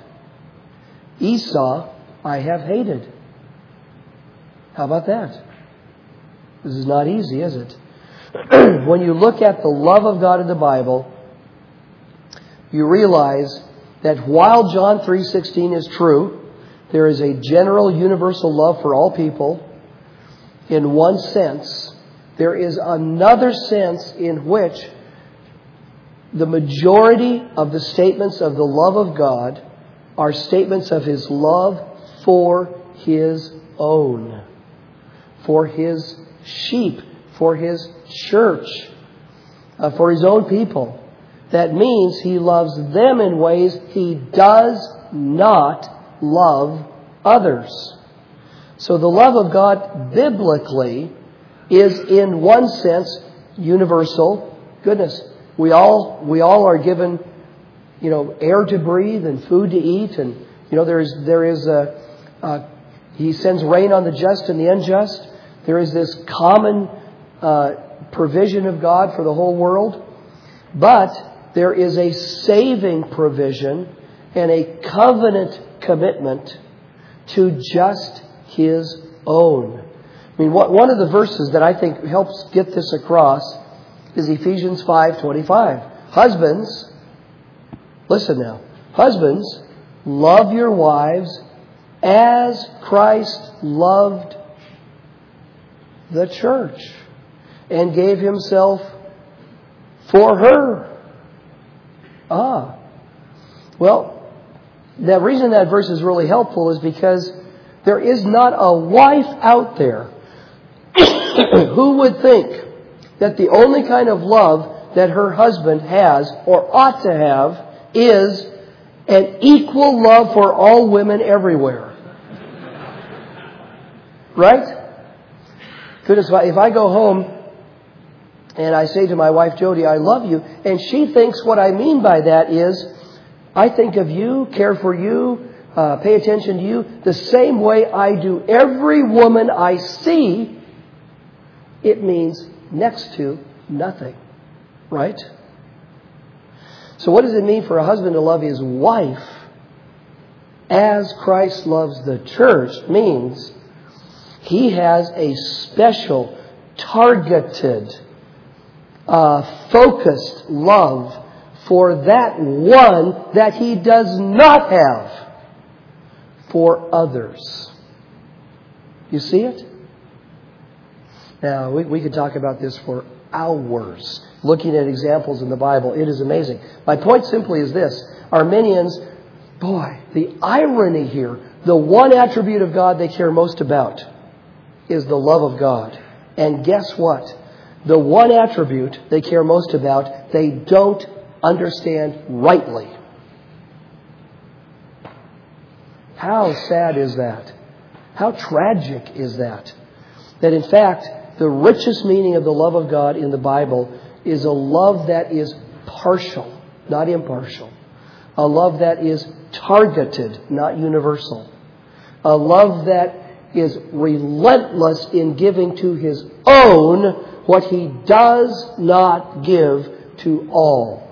Esau I have hated. How about that? This is not easy, is it? When you look at the love of God in the Bible, you realize that while John three sixteen is true, there is a general universal love for all people. In one sense, there is another sense in which the majority of the statements of the love of God are statements of His love for His own, for His sheep, for His church, uh, for His own people. That means He loves them in ways He does not love others. So the love of God biblically is in one sense universal. Goodness, we all we all are given, you know, air to breathe and food to eat, and you know there is there is a, a He sends rain on the just and the unjust. There is this common uh, provision of God for the whole world, but there is a saving provision and a covenant commitment to just His own. I mean, one of the verses that I think helps get this across is Ephesians five twenty-five. Husbands, listen now. Husbands, love your wives as Christ loved the church. and gave Himself for her. Ah. Well, the reason that verse is really helpful is because there is not a wife out there who would think that the only kind of love that her husband has or ought to have is an equal love for all women everywhere. Right? Goodness, if I go home and I say to my wife, Jody, I love you, and she thinks what I mean by that is, I think of you, care for you, uh, pay attention to you, the same way I do every woman I see, it means next to nothing. Right? So what does it mean for a husband to love his wife as Christ loves the church? Means he has a special, targeted, uh, focused love for that one that he does not have for others. You see it? Now, we, we could talk about this for hours, looking at examples in the Bible. It is amazing. My point simply is this. Arminians, boy, the irony here, the one attribute of God they care most about is the love of God. And guess what? The one attribute they care most about, they don't understand rightly. How sad is that? How tragic is that? That in fact, the richest meaning of the love of God in the Bible is a love that is partial, not impartial. A love that is targeted, not universal. A love that is relentless in giving to His own what He does not give to all.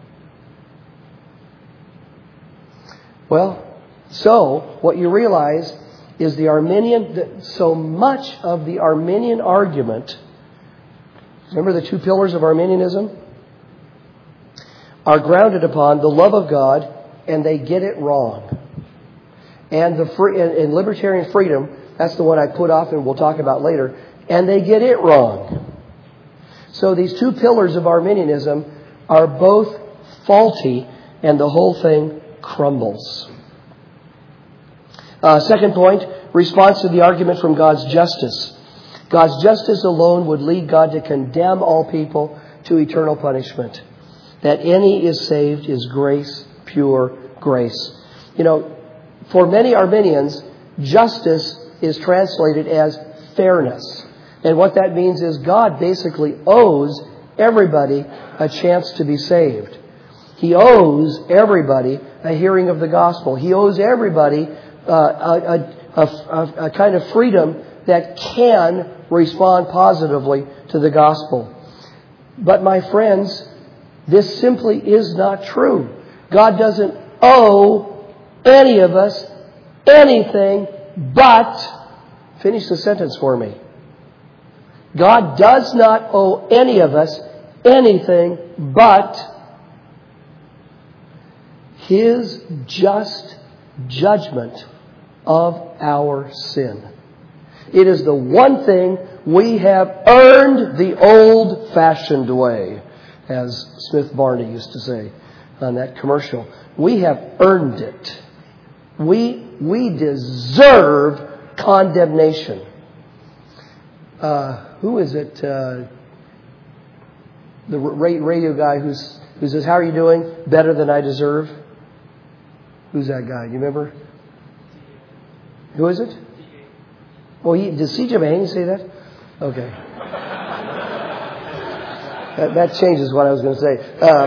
Well, so what you realize is the Arminian, so much of the Arminian argument, remember the two pillars of Arminianism, are grounded upon the love of God, and they get it wrong. And the free, and, and libertarian freedom, that's the one I put off and we'll talk about later, and they get it wrong. So these two pillars of Arminianism are both faulty, and the whole thing crumbles. Uh, second point, response to the argument from God's justice. God's justice alone would lead God to condemn all people to eternal punishment. That any is saved is grace, pure grace. You know, for many Arminians, justice is translated as fairness. And what that means is God basically owes everybody a chance to be saved. He owes everybody a hearing of the gospel. He owes everybody uh, a, a, a, a kind of freedom that can respond positively to the gospel. But my friends, this simply is not true. God doesn't owe any of us anything but, finish the sentence for me. God does not owe any of us anything but His just judgment of our sin. It is the one thing we have earned the old-fashioned way, as Smith Barney used to say on that commercial. We have earned it. We, we deserve condemnation. Uh, who is it? Uh, the radio guy who's, who says, "How are you doing? Better than I deserve." Who's that guy? You remember? Who is it? Oh, he, does C J Mahaney say that? Okay. that, that changes what I was going to say. Uh,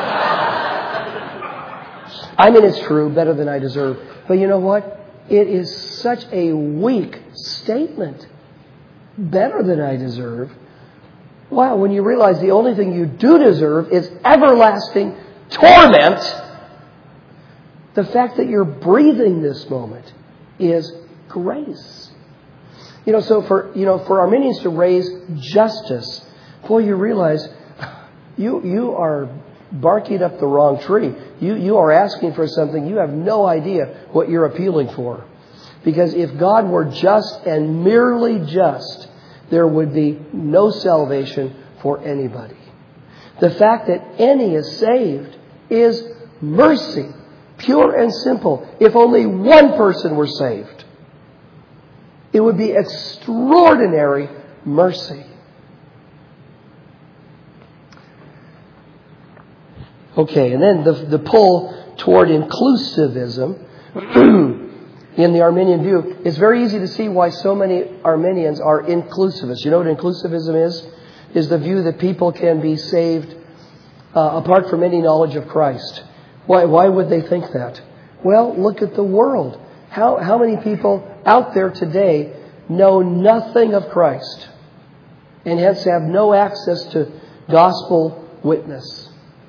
I mean, it's true, better than I deserve. But you know what? It is such a weak statement. Better than I deserve. Wow, when you realize the only thing you do deserve is everlasting torment, the fact that you're breathing this moment is grace. You know, so for, you know, for Arminians to raise justice, boy, you realize you, you are barking up the wrong tree. You, you are asking for something you have no idea what you're appealing for. Because if God were just and merely just, there would be no salvation for anybody. The fact that any is saved is mercy, pure and simple. If only one person were saved, it would be extraordinary mercy. Okay, and then the, the pull toward inclusivism in the Arminian view, it's very easy to see why so many Arminians are inclusivists. You know what inclusivism is? Is the view that people can be saved uh, apart from any knowledge of Christ. Why, why would they think that? Well, look at the world. How, how many people out there today know nothing of Christ and hence have no access to gospel witness?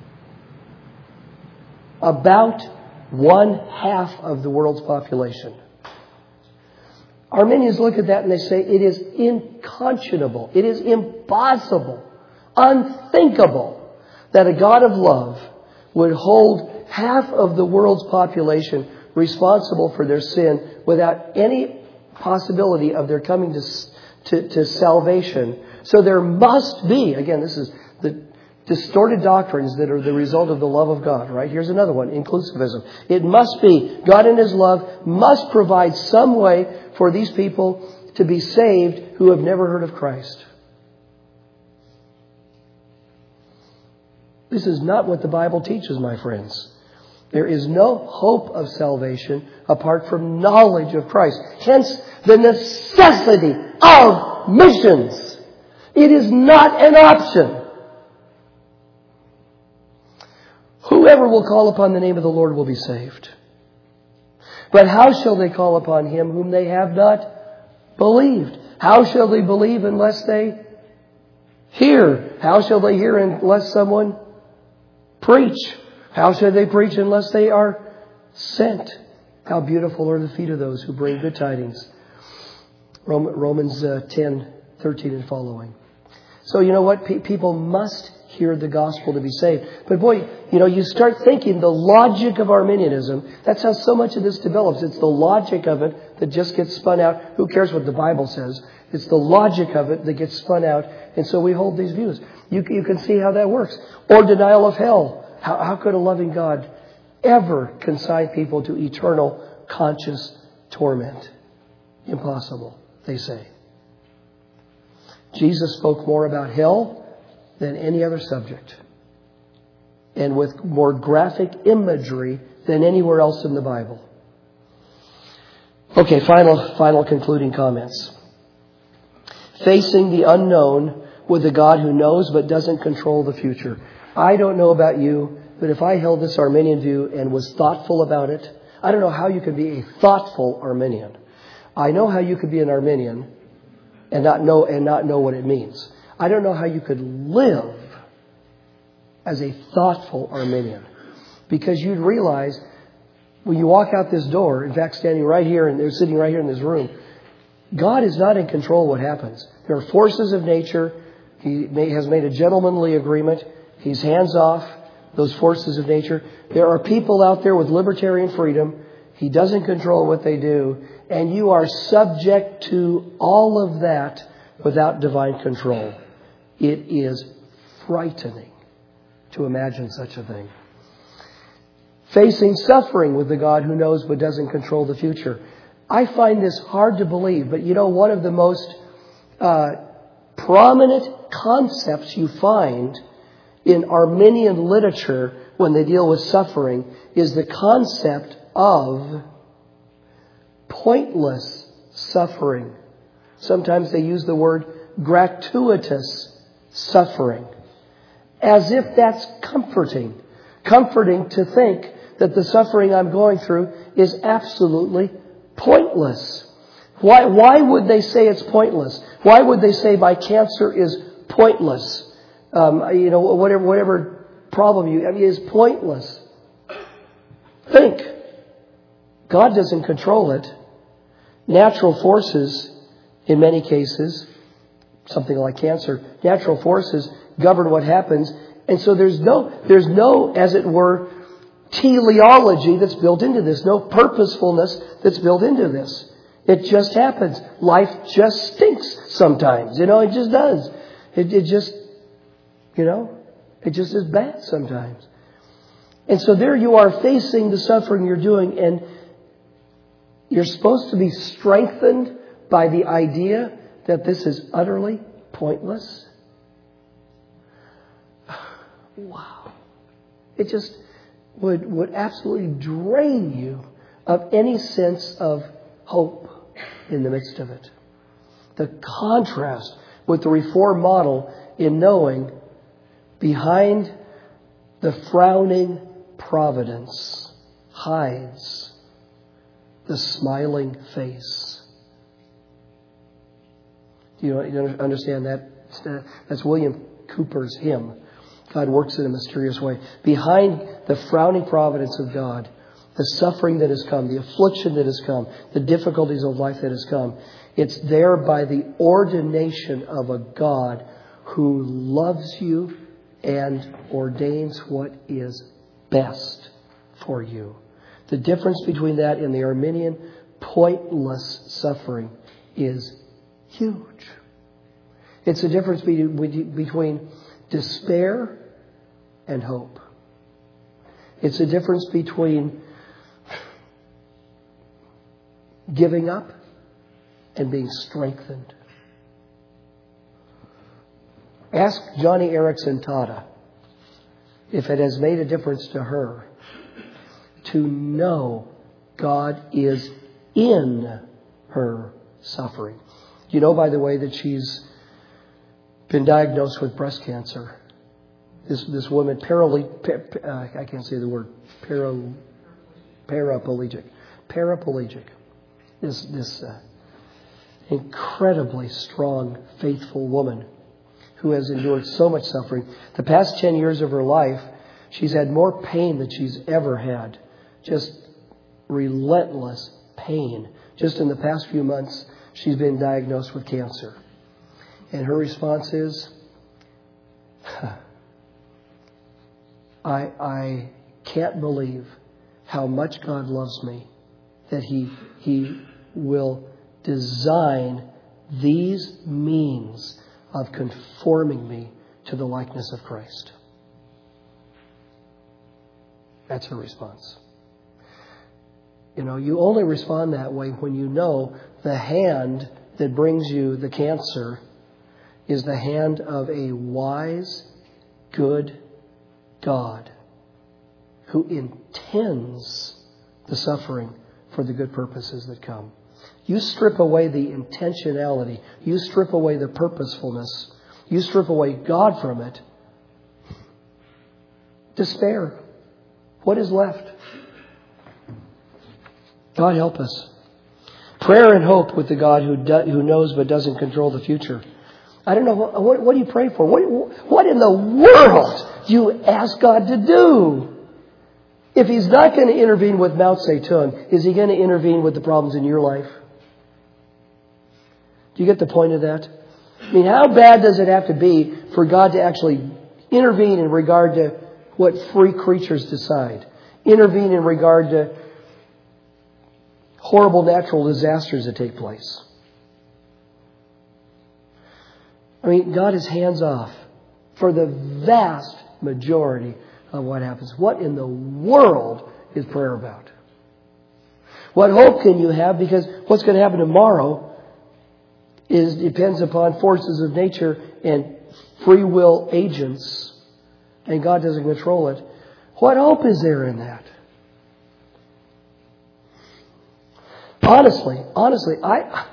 About one half of the world's population. Arminians look at that and they say it is unconscionable, it is impossible, unthinkable that a God of love would hold half of the world's population responsible for their sin without any possibility of their coming to, to, to salvation. So there must be, again, this is the distorted doctrines that are the result of the love of God, right? Here's another one, inclusivism. It must be, God in His love must provide some way for these people to be saved who have never heard of Christ. This is not what the Bible teaches, my friends. There is no hope of salvation apart from knowledge of Christ. Hence, the necessity of missions. It is not an option. Whoever will call upon the name of the Lord will be saved. But how shall they call upon Him whom they have not believed? How shall they believe unless they hear? How shall they hear unless someone preach? How shall they preach unless they are sent? How beautiful are the feet of those who bring good tidings. Romans ten, thirteen and following. So you know what? People must hear the gospel to be saved. But boy, you know, you start thinking the logic of Arminianism. That's how so much of this develops. It's the logic of it that just gets spun out. Who cares what the Bible says? It's the logic of it that gets spun out. And so we hold these views. You, you can see how that works. Or denial of hell. How, how could a loving God ever consign people to eternal conscious torment? Impossible, they say. Jesus spoke more about hell than any other subject, and with more graphic imagery than anywhere else in the Bible. Okay, final, final concluding comments. Facing the unknown with a God who knows but doesn't control the future. I don't know about you, but if I held this Arminian view and was thoughtful about it, I don't know how you could be a thoughtful Arminian. I know how you could be an Arminian and not know and not know what it means. I don't know how you could live as a thoughtful Arminian, because you'd realize when you walk out this door, in fact, standing right here and they're sitting right here in this room, God is not in control of what happens. There are forces of nature. He may, has made a gentlemanly agreement. He's hands off those forces of nature. There are people out there with libertarian freedom. He doesn't control what they do. And you are subject to all of that without divine control. It is frightening to imagine such a thing. Facing suffering with the God who knows but doesn't control the future. I find this hard to believe, but you know, one of the most uh, prominent concepts you find in Arminian literature when they deal with suffering is the concept of pointless suffering. Sometimes they use the word gratuitous suffering, as if that's comforting. Comforting to think that the suffering I'm going through is absolutely pointless. Why, why would they say it's pointless? Why would they say my cancer is pointless? Um, you know, whatever, whatever problem you, I mean, is pointless. Think. God doesn't control it. Natural forces, in many cases, something like cancer, natural forces govern what happens. And so there's no, there's no, as it were, teleology that's built into this, no purposefulness that's built into this. It just happens. Life just stinks sometimes. You know, it just does. It, it just, you know, it just is bad sometimes. And so there you are facing the suffering you're doing, and you're supposed to be strengthened by the idea that this is utterly pointless. Wow. It just would, would absolutely drain you of any sense of hope in the midst of it. The contrast with the Reformed model in knowing behind the frowning providence hides the smiling face. Do you understand that? That's William Cooper's hymn. God works in a mysterious way. Behind the frowning providence of God, the suffering that has come, the affliction that has come, the difficulties of life that has come, it's there by the ordination of a God who loves you and ordains what is best for you. The difference between that and the Arminian pointless suffering is huge. It's the difference between despair and hope. It's the difference between giving up and being strengthened. Ask Johnny Erickson Tada if it has made a difference to her to know God is in her suffering. You know, by the way, that she's been diagnosed with breast cancer. This this woman, parale, uh, I can't say the word, para, paraplegic, paraplegic. This this uh, incredibly strong, faithful woman who has endured so much suffering. The past ten years of her life, she's had more pain than she's ever had. Just relentless pain. Just in the past few months, she's been diagnosed with cancer. And her response is, I, I can't believe how much God loves me, that He, He will design these means of conforming me to the likeness of Christ. That's her response. You know, you only respond that way when you know the hand that brings you the cancer is the hand of a wise, good God who intends the suffering for the good purposes that come. You strip away the intentionality, you strip away the purposefulness, you strip away God from it, despair. What is left? God help us. Prayer and hope with the God who do, who knows but doesn't control the future. I don't know, what, what, what do you pray for? What, what in the world do you ask God to do? If He's not going to intervene with Mao Zedong, is He going to intervene with the problems in your life? Do you get the point of that? I mean, how bad does it have to be for God to actually intervene in regard to what free creatures decide? Intervene in regard to horrible natural disasters that take place. I mean, God is hands off for the vast majority of what happens. What in the world is prayer about? What hope can you have? Because what's going to happen tomorrow is depends upon forces of nature and free will agents, and God doesn't control it. What hope is there in that? Honestly, honestly, I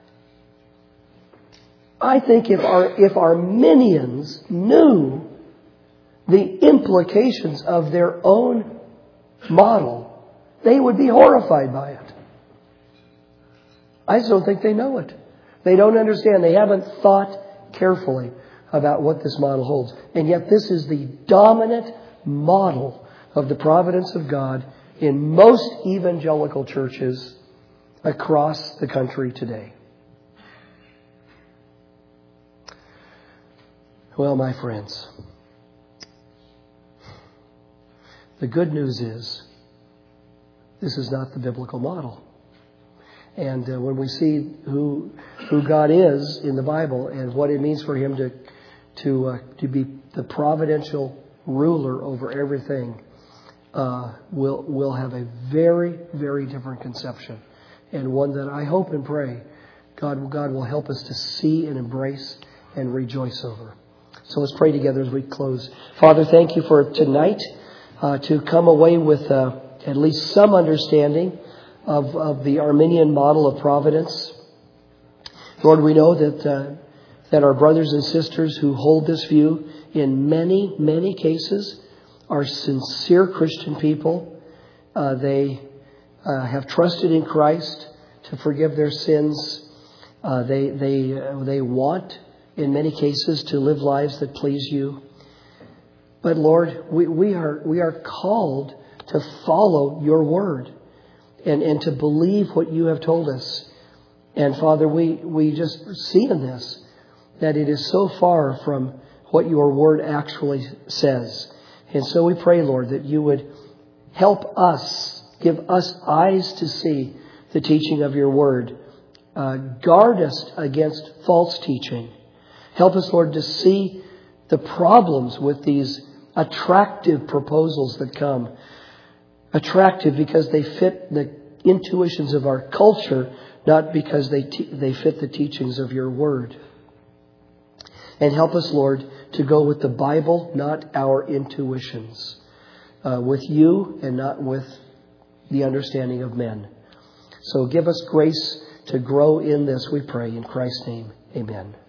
I think if our if Arminians knew the implications of their own model, they would be horrified by it. I just don't think they know it. They don't understand. They haven't thought carefully about what this model holds. And yet this is the dominant model of the providence of God in most evangelical churches across the country today. Well, my friends, the good news is this is not the biblical model. And uh, when we see who who God is in the Bible and what it means for Him to to uh, to be the providential ruler over everything, uh, we'll we'll have a very very different conception, and one that I hope and pray God God will help us to see and embrace and rejoice over. So let's pray together as we close. Father, thank you for tonight uh, to come away with uh, at least some understanding of, of the Arminian model of providence. Lord, we know that uh, that our brothers and sisters who hold this view in many, many cases are sincere Christian people. Uh, they uh, have trusted in Christ to forgive their sins. Uh, they they uh, they want, in many cases, to live lives that please you. But Lord, we, we are we are called to follow your word and, and to believe what you have told us. And Father, we, we just see in this that it is so far from what your word actually says. And so we pray, Lord, that you would help us, give us eyes to see the teaching of your word. Uh, guard us against false teaching. Help us, Lord, to see the problems with these attractive proposals that come. Attractive because they fit the intuitions of our culture, not because they te- they fit the teachings of your word. And help us, Lord, to go with the Bible, not our intuitions. Uh, with you and not with the understanding of men. So give us grace to grow in this, we pray. In Christ's name, amen.